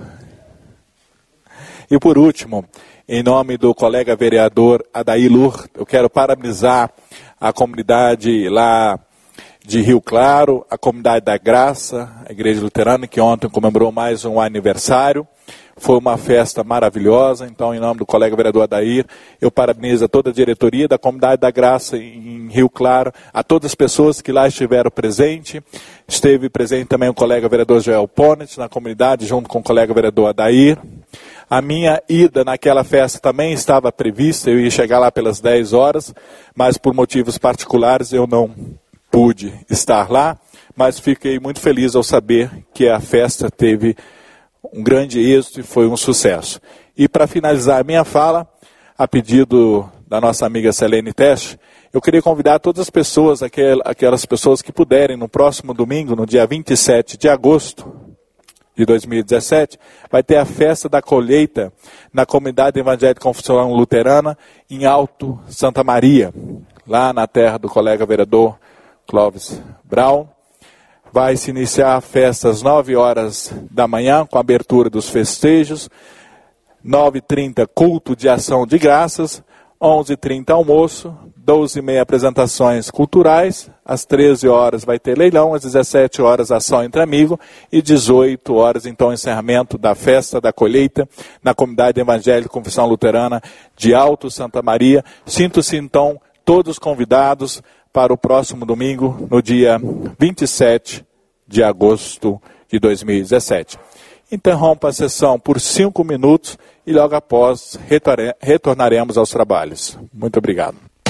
E por último, em nome do colega vereador Adair Lur, eu quero parabenizar a comunidade lá de Rio Claro, a comunidade da Graça, a Igreja Luterana, que ontem comemorou mais um aniversário. Foi uma festa maravilhosa, então em nome do colega vereador Adair, eu parabenizo a toda a diretoria da Comunidade da Graça em Rio Claro, a todas as pessoas que lá estiveram presentes. Esteve presente também o colega vereador Joel Ponet na comunidade, junto com o colega vereador Adair. A minha ida naquela festa também estava prevista, eu ia chegar lá pelas dez horas, mas por motivos particulares eu não pude estar lá, mas fiquei muito feliz ao saber que a festa teve um grande êxito e foi um sucesso. E para finalizar a minha fala, a pedido da nossa amiga Selene Teste, eu queria convidar todas as pessoas, aquelas pessoas que puderem, no próximo domingo, no dia vinte e sete de agosto de dois mil e dezessete, vai ter a festa da colheita na comunidade evangélica confessional luterana em Alto Santa Maria, lá na terra do colega vereador Clóvis Brown. Vai se iniciar a festa às nove horas da manhã, com a abertura dos festejos, nove e trinta culto de ação de graças, onze e trinta almoço, doze e meia apresentações culturais, às treze horas vai ter leilão, às dezessete horas ação entre amigos e dezoito horas então encerramento da festa da colheita na comunidade evangélica confissão luterana de Alto Santa Maria. Sinto-se então todos convidados para o próximo domingo, no dia vinte e sete de agosto de dois mil e dezessete. Interrompa a sessão por cinco minutos e logo após retornaremos aos trabalhos. Muito obrigado.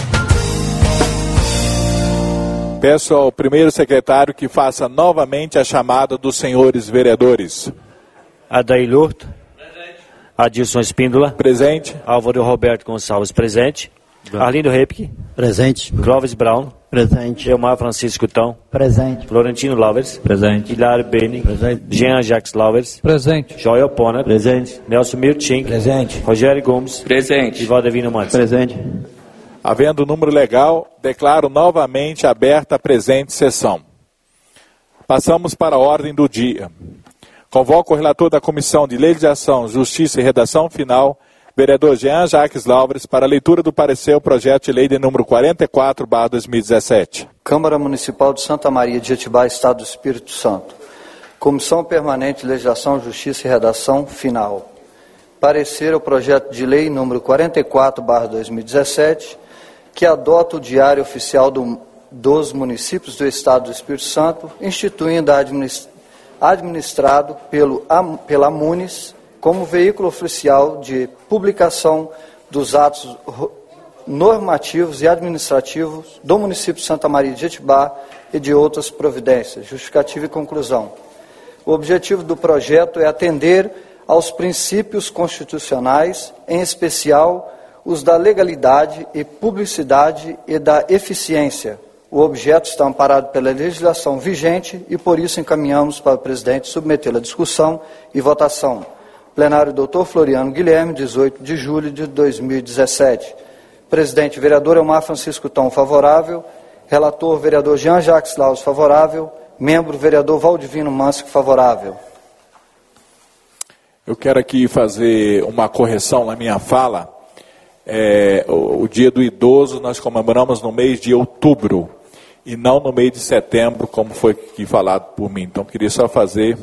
Peço ao primeiro secretário que faça novamente a chamada dos senhores vereadores. Adair Lurto. Adilson Espíndola. Presente. Álvaro Roberto Gonçalves, presente. Arlindo Repke. Presente. Clóvis Brown. Presente. Elmar Francisco Tão. Presente. Florentino Laures. Presente. Hilário Benning. Presente. Jean Jacques Laures. Presente. Joel Pona. Presente. Nelson Mirtink. Presente. Rogério Gomes. Presente. E Valdevino Mantes. Presente. Havendo número legal, declaro novamente aberta a presente sessão. Passamos para a ordem do dia. Convoco o relator da Comissão de Legislação, Justiça e Redação Final, vereador Jean Jacques Laures, para a leitura do parecer ao projeto de lei de número quarenta e quatro barra dois mil e dezessete. Câmara Municipal de Santa Maria de Jetibá, Estado do Espírito Santo. Comissão Permanente de Legislação, Justiça e Redação Final. Parecer ao projeto de lei número quarenta e quatro barra dois mil e dezessete, que adota o Diário Oficial do, dos Municípios do Estado do Espírito Santo, instituindo a administ, administrado pelo, pela MUNIS como veículo oficial de publicação dos atos normativos e administrativos do município de Santa Maria de Jetibá e de outras providências. Justificativa e conclusão. O objetivo do projeto é atender aos princípios constitucionais, em especial os da legalidade e publicidade e da eficiência. O objeto está amparado pela legislação vigente e por isso encaminhamos para o presidente submetê-lo à discussão e votação. Plenário doutor Floriano Guilherme, dezoito de julho de dois mil e dezessete. Presidente, vereador Elmar Francisco Tom, favorável. Relator, vereador Jean Jacques Laus, favorável. Membro, vereador Valdivino Mansco, favorável. Eu quero aqui fazer uma correção na minha fala. É, o, o Dia do Idoso nós comemoramos no mês de outubro e não no mês de setembro, como foi aqui falado por mim. Então, queria só fazer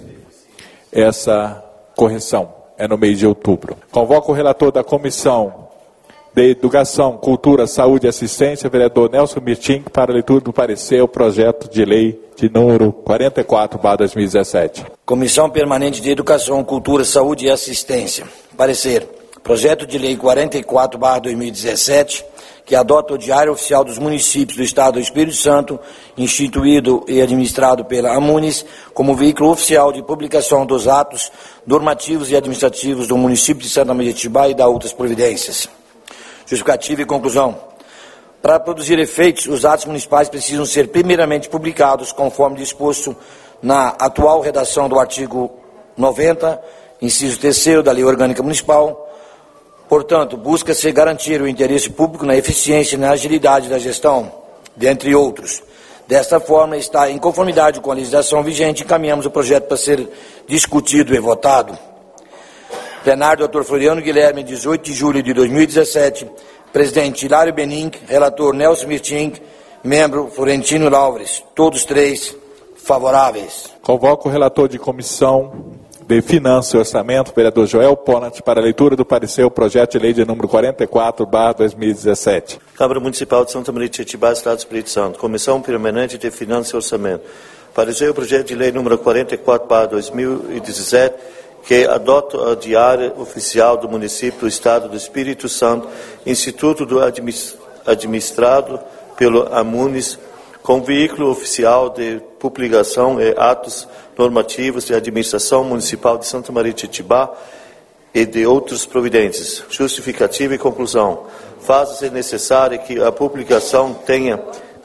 essa correção. É no mês de outubro. Convoco o relator da Comissão de Educação, Cultura, Saúde e Assistência, vereador Nelson Mirting, para a leitura do parecer ao projeto de lei de número quarenta e quatro barra dois mil e dezessete. Comissão Permanente de Educação, Cultura, Saúde e Assistência. Parecer. Projeto de lei quarenta e quatro barra dois mil e dezessete, que adota o Diário Oficial dos Municípios do Estado do Espírito Santo, instituído e administrado pela AMUNES, como veículo oficial de publicação dos atos normativos e administrativos do município de Santa Maria de Itibá e da outras providências. Justificativa e conclusão. Para produzir efeitos, os atos municipais precisam ser primeiramente publicados, conforme disposto na atual redação do artigo noventa, inciso terceiro da Lei Orgânica Municipal. Portanto, busca-se garantir o interesse público na eficiência e na agilidade da gestão, dentre outros. Desta forma, está em conformidade com a legislação vigente, encaminhamos o projeto para ser discutido e votado. Plenário, doutor Floriano Guilherme, dezoito de julho de dois mil e dezessete. Presidente Hilário Benin, relator Nelson Mirting, membro Florentino Laures, todos três favoráveis. Convoco o relator de Comissão de Finanças e Orçamento, vereador Joel Ponat, para a leitura do parecer ao projeto de lei de número quarenta e quatro barra dois mil e dezessete. Câmara Municipal de Santa Maria de Itibá, Estado do Espírito Santo. Comissão Permanente de Finanças e Orçamento. Parecer o projeto de lei número quarenta e quatro barra dois mil e dezessete, que adota o Diário Oficial do Município do Estado do Espírito Santo, Instituto do administrado pelo AMUNES, com veículo oficial de publicação e atos normativos de administração municipal de Santa Maria de Itibá e de outras providências. Justificativa e conclusão. Faz-se necessário que a publicação tenha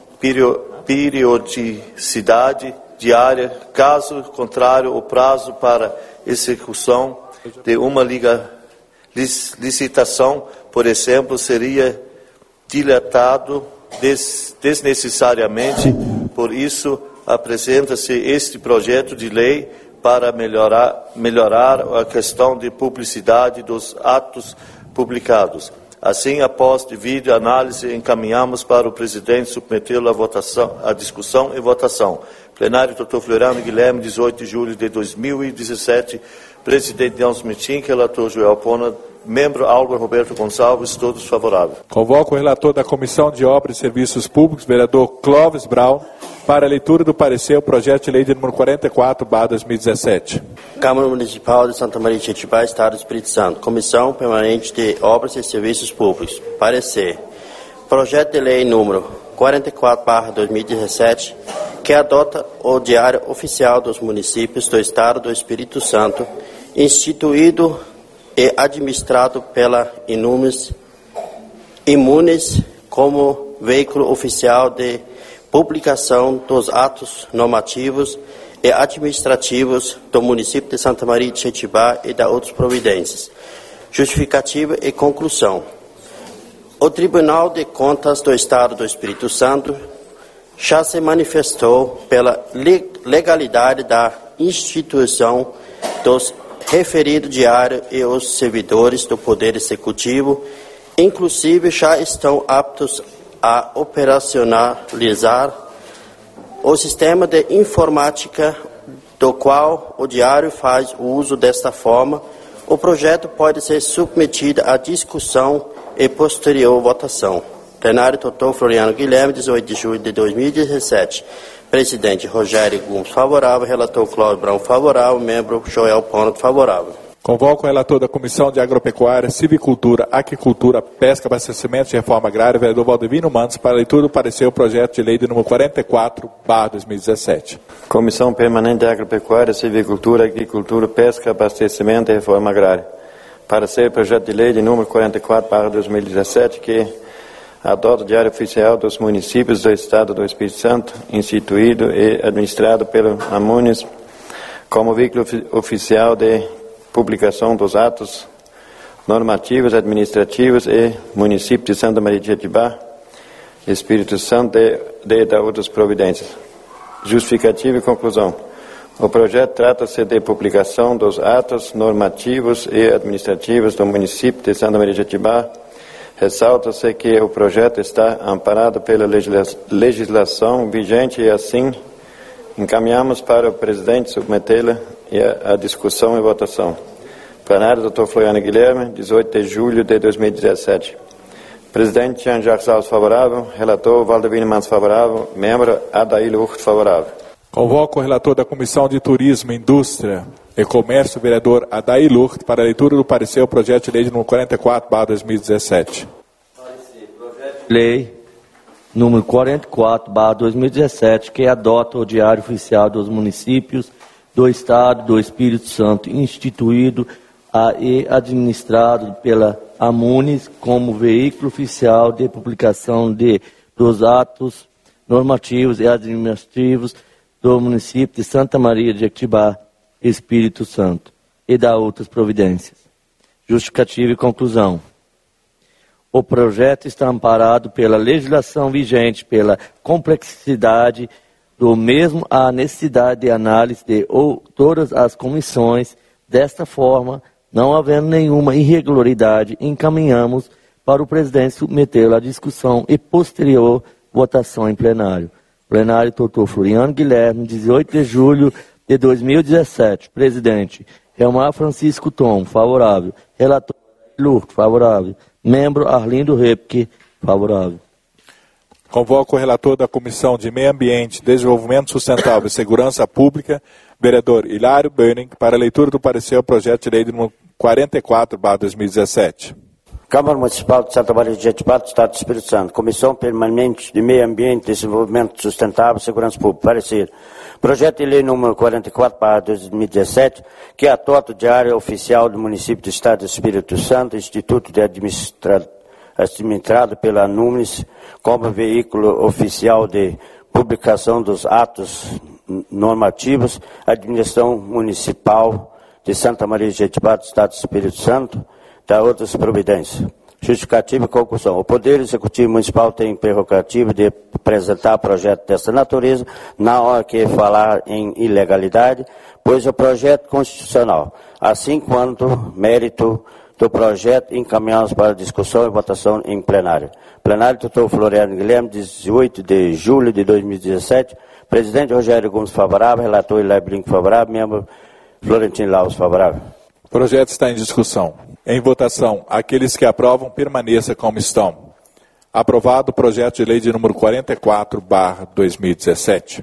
periodicidade diária, caso contrário, o prazo para execução de uma liga, licitação, por exemplo, seria dilatado des, desnecessariamente. Por isso, apresenta-se este projeto de lei para melhorar, melhorar a questão de publicidade dos atos publicados. Assim, após devida análise, encaminhamos para o presidente submetê-lo à votação, à discussão e votação. Plenário, doutor Floriano Guilherme, dezoito de julho de dois mil e dezessete. Presidente Nelson Mirting, relator Joel Pona, membro Álvaro Roberto Gonçalves, todos favoráveis. Convoco o relator da Comissão de Obras e Serviços Públicos, vereador Clóvis Brown, para a leitura do parecer ao projeto de lei de número quarenta e quatro barra dois mil e dezessete. Câmara Municipal de Santa Maria de Itibá, Estado do Espírito Santo. Comissão Permanente de Obras e Serviços Públicos. Parecer. Projeto de lei número quarenta e quatro barra dois mil e dezessete, que adota o Diário Oficial dos Municípios do Estado do Espírito Santo, instituído e administrado pela Inumes, Imunes como veículo oficial de publicação dos atos normativos e administrativos do município de Santa Maria de Itibá e da outras providências. Justificativa e conclusão. O Tribunal de Contas do Estado do Espírito Santo já se manifestou pela legalidade da instituição dos referidos diários e os servidores do Poder Executivo, inclusive já estão aptos a operacionalizar o sistema de informática do qual o diário faz uso. Desta forma, o projeto pode ser submetido à discussão e posterior votação. Plenário, doutor Floriano Guilherme, dezoito de julho de dois mil e dezessete. Presidente Rogério Gomes, favorável. Relator Cláudio Brown, favorável. Membro Joel Ponto, favorável. Convoco o relator da Comissão de Agropecuária, Civicultura, Aquicultura, Pesca, Abastecimento e Reforma Agrária, vereador Valdivino Mantos, para a leitura do parecer o projeto de lei de número quarenta e quatro barra dois mil e dezessete. Comissão Permanente de Agropecuária, Civicultura, Aquicultura, Pesca, Abastecimento e Reforma Agrária. Parecer o projeto de lei de número quarenta e quatro barra dois mil e dezessete, que adota o Diário Oficial dos Municípios do Estado do Espírito Santo, instituído e administrado pelo AMUNES, como veículo oficial de publicação dos atos normativos, administrativos e município de Santa Maria de Jetibá, Espírito Santo de, de da outras providências. Justificativa e conclusão. O projeto trata-se de publicação dos atos normativos e administrativos do município de Santa Maria de Jetibá. Ressalta-se que o projeto está amparado pela legisla legislação vigente e assim encaminhamos para o presidente submetê-la a, a discussão e votação. Plenário, doutor Floriano Guilherme, dezoito de julho de dois mil e dezessete. Presidente Jean-Jacques Alves favorável, relator Valdevino Mans favorável, membro Adair Lucht favorável. Convoco o relator da Comissão de Turismo, Indústria e Comércio, vereador Adair Lucht, para a leitura do parecer ao projeto de lei número quarenta e quatro barra dois mil e dezessete. Lei número quarenta e quatro barra dois mil e dezessete, que adota o Diário Oficial dos Municípios do Estado do Espírito Santo, instituído a, e administrado pela AMUNES como veículo oficial de publicação de, dos atos normativos e administrativos do município de Santa Maria de Jetibá, Espírito Santo, e da outras providências. Justificativa e conclusão. O projeto está amparado pela legislação vigente, pela complexidade do mesmo, a necessidade de análise de ou, todas as comissões. Desta forma, não havendo nenhuma irregularidade, encaminhamos para o presidente submetê-lo à discussão e posterior votação em plenário. Plenário, doutor Floriano Guilherme, dezoito de julho de dois mil e dezessete. Presidente, Helmar Francisco Tom, favorável. Relator, Lucht, favorável. Membro, Arlindo Repke, favorável. Convoco o relator da Comissão de Meio Ambiente, Desenvolvimento Sustentável e Segurança Pública, vereador Hilário Böning, para a leitura do parecer ao projeto de lei número quarenta e quatro barra dois mil e dezessete. Câmara Municipal de Santa Maria de Jetibá, do Estado do Espírito Santo. Comissão Permanente de Meio Ambiente, Desenvolvimento Sustentável e Segurança Pública. Parecer. Projeto de lei número quarenta e quatro barra dois mil e dezessete, que adota o Diário Oficial do Município do Estado do Espírito Santo, Instituto de Administração, administrado pela ANUMES como veículo oficial de publicação dos atos normativos, administração municipal de Santa Maria de Jetibá, do Estado do Espírito Santo, da outras providências. Justificativa e conclusão. O Poder Executivo Municipal tem prerrogativa de apresentar projeto dessa natureza na hora que falar em ilegalidade, pois o projeto constitucional, assim quanto mérito do projeto, encaminhamos para discussão e votação em plenário. Plenário, doutor Floriano Guilherme, dezoito de julho de dois mil e dezessete. Presidente Rogério Gomes favorável, relator Hilário Böning favorável, membro Florentino Laus favorável. O projeto está em discussão. Em votação, aqueles que aprovam, permaneça como estão. Aprovado o projeto de lei de número quarenta e quatro barra dois mil e dezessete.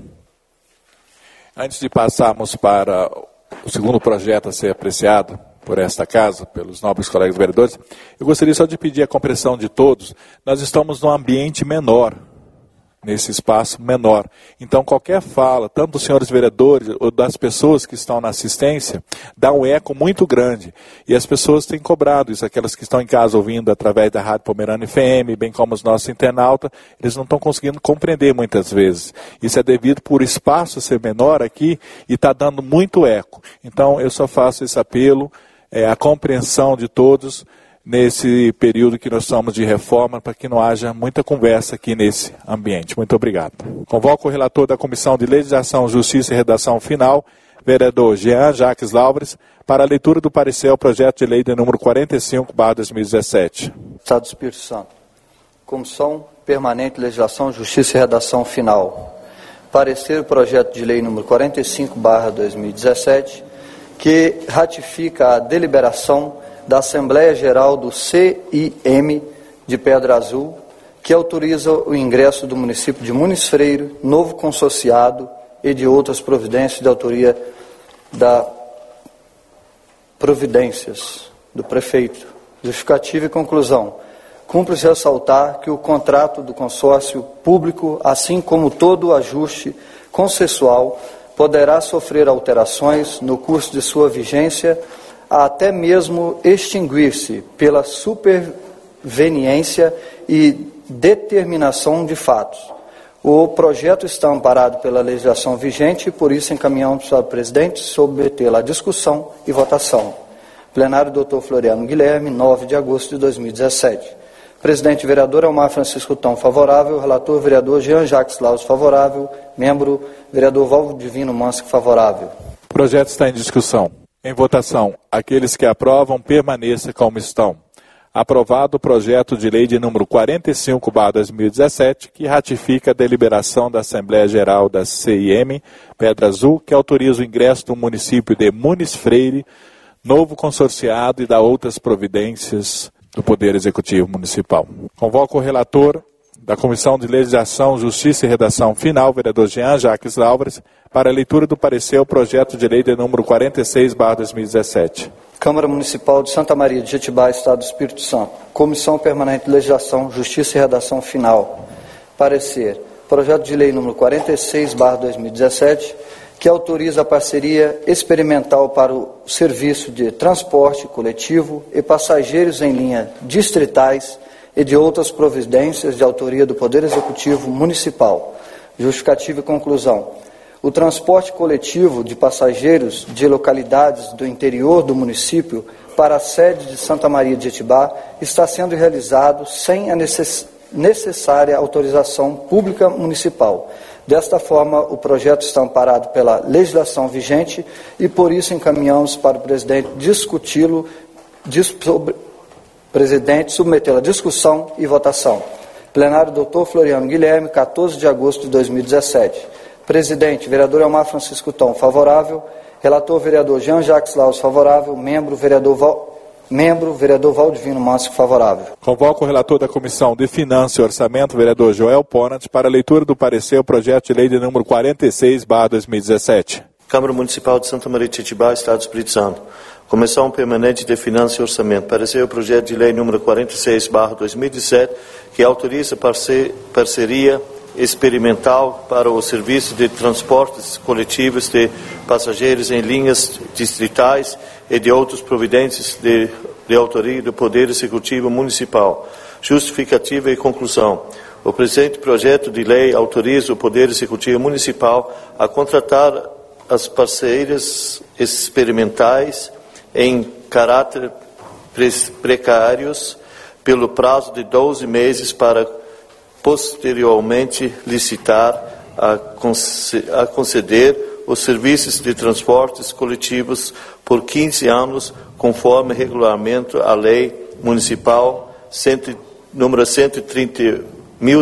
Antes de passarmos para o segundo projeto a ser apreciado por esta casa, pelos nobres colegas vereadores, eu gostaria só de pedir a compreensão de todos. Nós estamos num ambiente menor, nesse espaço menor. Então, qualquer fala, tanto dos senhores vereadores ou das pessoas que estão na assistência, dá um eco muito grande. E as pessoas têm cobrado isso, aquelas que estão em casa ouvindo através da Rádio Pomerana F M, bem como os nossos internautas, eles não estão conseguindo compreender muitas vezes. Isso é devido por espaço ser menor aqui e está dando muito eco. Então, eu só faço esse apelo, é, a compreensão de todos, nesse período que nós estamos de reforma, para que não haja muita conversa aqui nesse ambiente. Muito obrigado. Convoco o relator da Comissão de Legislação, Justiça e Redação Final, vereador Jean-Jacques Laubres, para a leitura do parecer ao projeto de lei de número quarenta e cinco barra dois mil e dezessete. Estado do Espírito Santo. Comissão Permanente de Legislação, Justiça e Redação Final. Parecer o projeto de lei número quarenta e cinco barra dois mil e dezessete, que ratifica a deliberação da Assembleia Geral do C I M de Pedra Azul, que autoriza o ingresso do município de Muniz Freire, novo consociado e de outras providências de autoria da providências do prefeito. Justificativa e conclusão. Cumpre-se ressaltar que o contrato do consórcio público, assim como todo o ajuste concessual, poderá sofrer alterações no curso de sua vigência, até mesmo extinguir-se pela superveniência e determinação de fatos. O projeto está amparado pela legislação vigente e, por isso, encaminhamos para o presidente submetê-lo à discussão e votação. Plenário doutor Floriano Guilherme, nove de agosto de dois mil e dezessete. Presidente vereador Elmar Francisco Tão, favorável. Relator vereador Jean Jacques Laus, favorável. Membro vereador Valdivino Mansco, favorável. O projeto está em discussão. Em votação, aqueles que aprovam, permaneça como estão. Aprovado o projeto de lei de número quarenta e cinco barra dois mil e dezessete, que ratifica a deliberação da Assembleia Geral da C I M Pedra Azul, que autoriza o ingresso do município de Muniz Freire, novo consorciado, e dá outras providências do Poder Executivo Municipal. Convoco o relator da Comissão de Legislação, Justiça e Redação Final, vereador Jean Jacques Álvares, para a leitura do parecer ao projeto de lei de número quarenta e seis barra dois mil e dezessete. Câmara Municipal de Santa Maria de Jetibá, Estado do Espírito Santo. Comissão Permanente de Legislação, Justiça e Redação Final. Parecer. Projeto de lei número quarenta e seis barra dois mil e dezessete, que autoriza a parceria experimental para o serviço de transporte coletivo e passageiros em linha distritais e de outras providências de autoria do Poder Executivo Municipal. Justificativa e conclusão. O transporte coletivo de passageiros de localidades do interior do município para a sede de Santa Maria de Jetibá está sendo realizado sem a necess- necessária autorização pública municipal. Desta forma, o projeto está amparado pela legislação vigente e, por isso, encaminhamos para o presidente discuti-lo, dis, sobre, presidente submetê-lo à discussão e votação. Plenário doutor Floriano Guilherme, quatorze de agosto de dois mil e dezessete. Presidente, vereador Elmar Francisco Tão, favorável. Relator, vereador Jean Jacques Laus, favorável. Membro, vereador Val... Membro, vereador Valdivino Mansco, favorável. Convoco o relator da Comissão de Finanças e Orçamento, vereador Joel Ponant, para a leitura do parecer ao projeto de lei de número quarenta e seis barra dois mil e dezessete. Câmara Municipal de Santa Maria de Jetibá, Estado do Espírito Santo. Comissão Permanente de Finanças e Orçamento. Parecer o projeto de lei número quarenta e seis barra dois mil e dezessete, que autoriza parce... parceria experimental para o serviço de transportes coletivos de passageiros em linhas distritais e de outras providências de, de autoria do Poder Executivo Municipal. Justificativa e conclusão. O presente projeto de lei autoriza o Poder Executivo Municipal a contratar as parceiras experimentais em caráter precários pelo prazo de doze meses para posteriormente licitar a conceder os serviços de transportes coletivos por quinze anos, conforme regulamento a Lei Municipal número mil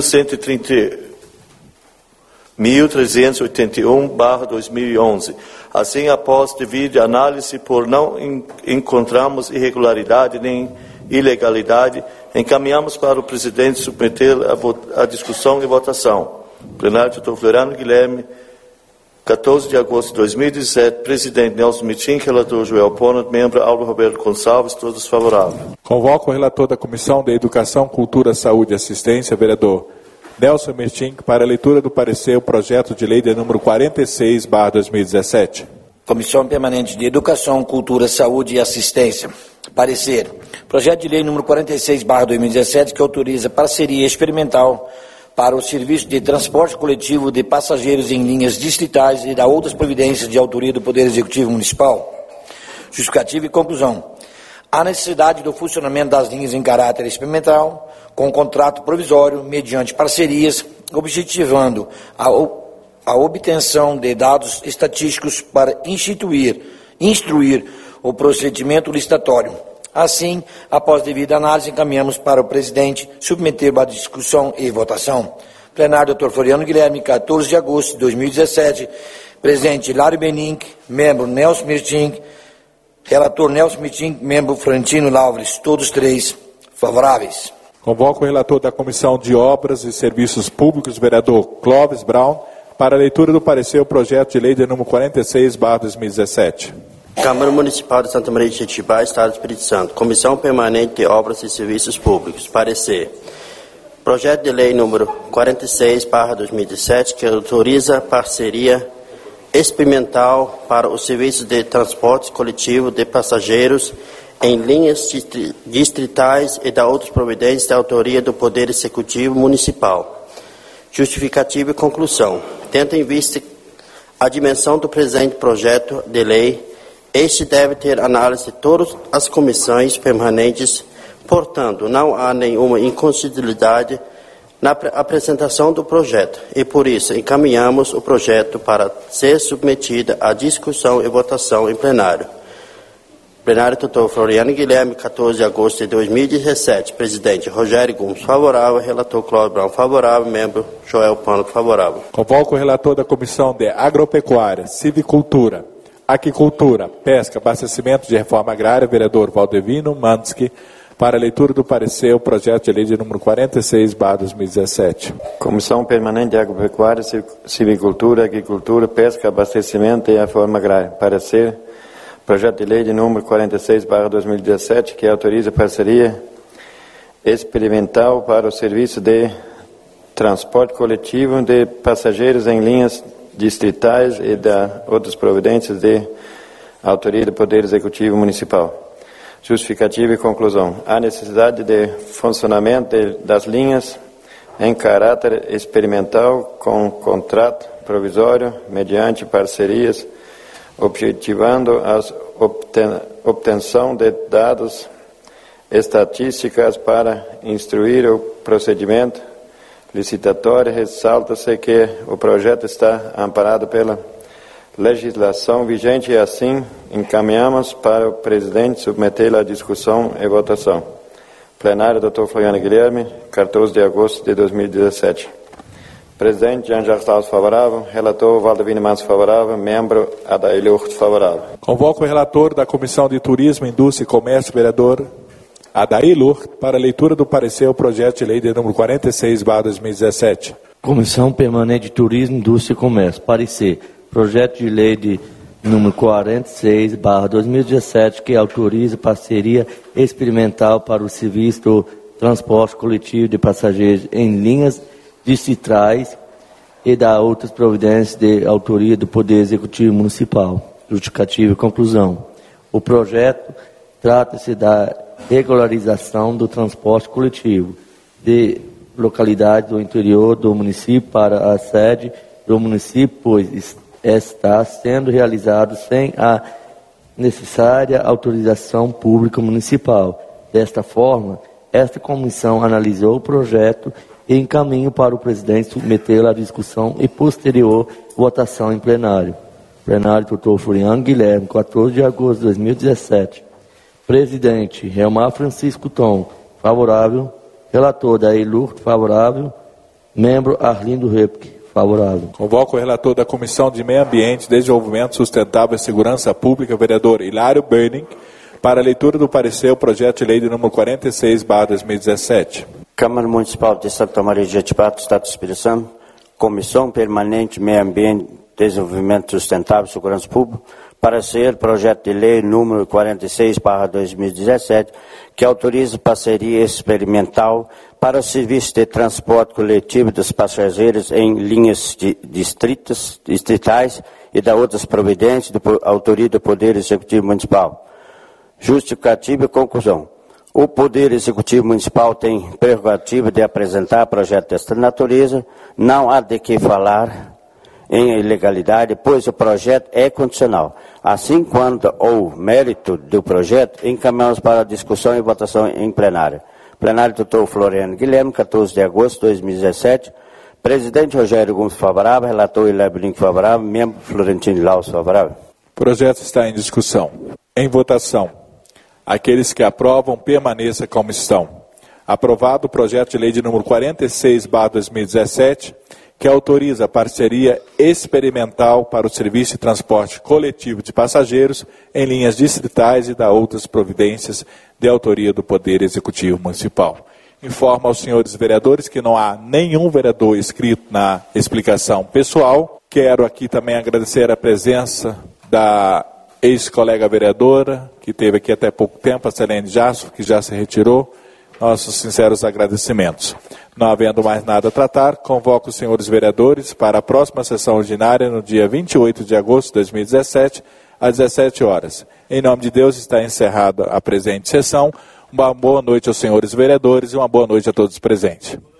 trezentos e oitenta e um barra dois mil e onze. Assim, após devida análise, por não encontrarmos irregularidade nem ilegalidade, encaminhamos para o presidente submeter a, a discussão e votação. Plenário doutor Floriano Guilherme, quatorze de agosto de dois mil e dezessete, presidente Nelson Mitin, relator Joel Ponant, membro Aldo Roberto Gonçalves, todos favoráveis. Convoco o relator da Comissão de Educação, Cultura, Saúde e Assistência, vereador Nelson Mitin, para a leitura do parecer o projeto de lei de número quarenta e seis barra dois mil e dezessete. Comissão Permanente de Educação, Cultura, Saúde e Assistência. Parecer. Projeto de lei número quarenta e seis barra dois mil e dezessete, que autoriza parceria experimental para o serviço de transporte coletivo de passageiros em linhas distritais e da outras providências de autoria do Poder Executivo Municipal. Justificativa e conclusão. Há necessidade do funcionamento das linhas em caráter experimental, com contrato provisório, mediante parcerias, objetivando a, a obtenção de dados estatísticos para instituir, instruir o procedimento licitatório. Assim, após devida análise, encaminhamos para o presidente submeter a discussão e votação. Plenário doutor Floriano Guilherme, quatorze de agosto de dois mil e dezessete. Presidente Hilário Benink, membro Nelson Mitin, relator Nelson Mitin, membro Frantino Lauves, todos três favoráveis. Convoco o relator da Comissão de Obras e Serviços Públicos, vereador Clóvis Brown, para a leitura do parecer o projeto de lei de número quarenta e seis barra dois mil e dezessete. Câmara Municipal de Santa Maria de Jetibá, Estado do Espírito Santo. Comissão Permanente de Obras e Serviços Públicos. Parecer. Projeto de lei número quarenta e seis barra dois mil e dezessete, que autoriza parceria experimental para o serviço de transporte coletivo de passageiros em linhas distritais e da outras providências da autoria do Poder Executivo Municipal. Justificativa e conclusão. Tendo em vista a dimensão do presente projeto de lei Este deve ter análise de todas as comissões permanentes, portanto, não há nenhuma inconstitucionalidade na apresentação do projeto e, por isso, encaminhamos o projeto para ser submetido à discussão e votação em plenário. Plenário, doutor Floriano Guilherme, quatorze de agosto de dois mil e dezessete. Presidente Rogério Gomes, favorável. Relator Cláudio Brown, favorável. Membro Joel Pânico, favorável. Convoco o relator da Comissão de Agropecuária, Civicultura, Aquicultura, Pesca, Abastecimento de Reforma Agrária, vereador Valdevino Mansky, para a leitura do parecer o projeto de lei de número quarenta e seis barra dois mil e dezessete. Comissão Permanente de Agropecuária, Civicultura, Agricultura, Pesca, Abastecimento e Reforma Agrária. Parecer, projeto de lei de número quarenta e seis barra dois mil e dezessete, que autoriza parceria experimental para o serviço de transporte coletivo de passageiros em linhas distritais e da outras providências de autoria do Poder Executivo Municipal. Justificativa e conclusão. Há necessidade de funcionamento de, das linhas em caráter experimental com contrato provisório mediante parcerias, objetivando a obten, obtenção de dados estatísticas para instruir o procedimento licitatório. Ressalta-se que o projeto está amparado pela legislação vigente e assim encaminhamos para o presidente submetê-la à discussão e votação. Plenário, doutor Floriano Guilherme, quatorze de agosto de dois mil e dezessete. Presidente Jean Jacques Laus, favorável. Relator Valdevino Mansky, favorável. Membro Adair Lucht, favorável. Convoco o relator da Comissão de Turismo, Indústria e Comércio, vereador Adair Lucht, para a leitura do parecer ao projeto de lei de número quarenta e seis barra dois mil e dezessete. Comissão Permanente de Turismo, Indústria e Comércio. Parecer. Projeto de lei de número quarenta e seis barra dois mil e dezessete, que autoriza parceria experimental para o serviço do transporte coletivo de passageiros em linhas distritais e da outras providências de autoria do Poder Executivo Municipal. Justificativa e conclusão. O projeto trata-se da regularização do transporte coletivo de localidades do interior do município para a sede do município, pois está sendo realizado sem a necessária autorização pública municipal. Desta forma, esta comissão analisou o projeto e encaminha para o presidente submetê-lo à discussão e posterior votação em plenário. Plenário, doutor Floriano Guilherme, quatorze de agosto de dois mil e dezessete. Presidente Helmar Francisco Tom, favorável. Relator Adair Lucht, favorável. Membro Arlindo Repke, favorável. Convoco o relator da Comissão de Meio Ambiente, Desenvolvimento Sustentável e Segurança Pública, vereador Hilário Böning, para a leitura do parecer o projeto de lei de número quarenta e seis barra dois mil e dezessete. Câmara Municipal de Santa Maria de Jetipato, Estado do Espírito Santo, Comissão Permanente de Meio Ambiente, Desenvolvimento Sustentável e Segurança Pública, parecer projeto de lei número quarenta e seis barra dois mil e dezessete, que autoriza parceria experimental para o serviço de transporte coletivo dos passageiros em linhas de distritos, distritais e da outras providências de autoria do Poder Executivo Municipal. Justificativa e conclusão. O Poder Executivo Municipal tem prerrogativa de apresentar projeto desta natureza, não há de que falar em ilegalidade, pois o projeto é condicional. Assim, quando houver mérito do projeto, encaminhamos para a discussão e votação em plenário. Plenário, doutor Floriano Guilherme, quatorze de agosto de dois mil e dezessete. Presidente Rogério Gomes, favorável. Relator Hilário Böning, favorável. Membro Florentino Laus, favorável. O projeto está em discussão. Em votação. Aqueles que aprovam, permaneça como estão. Aprovado o projeto de lei de número quarenta e seis barra dois mil e dezessete, que autoriza a parceria experimental para o serviço de transporte coletivo de passageiros em linhas distritais e da outras providências de autoria do Poder Executivo Municipal. Informo aos senhores vereadores que não há nenhum vereador inscrito na explicação pessoal. Quero aqui também agradecer a presença da ex-colega vereadora, que esteve aqui até pouco tempo, a Selene Jasso, que já se retirou. Nossos sinceros agradecimentos. Não havendo mais nada a tratar, convoco os senhores vereadores para a próxima sessão ordinária no dia vinte e oito de agosto de dois mil e dezessete, às dezessete horas. Em nome de Deus, está encerrada a presente sessão. Uma boa noite aos senhores vereadores e uma boa noite a todos presentes.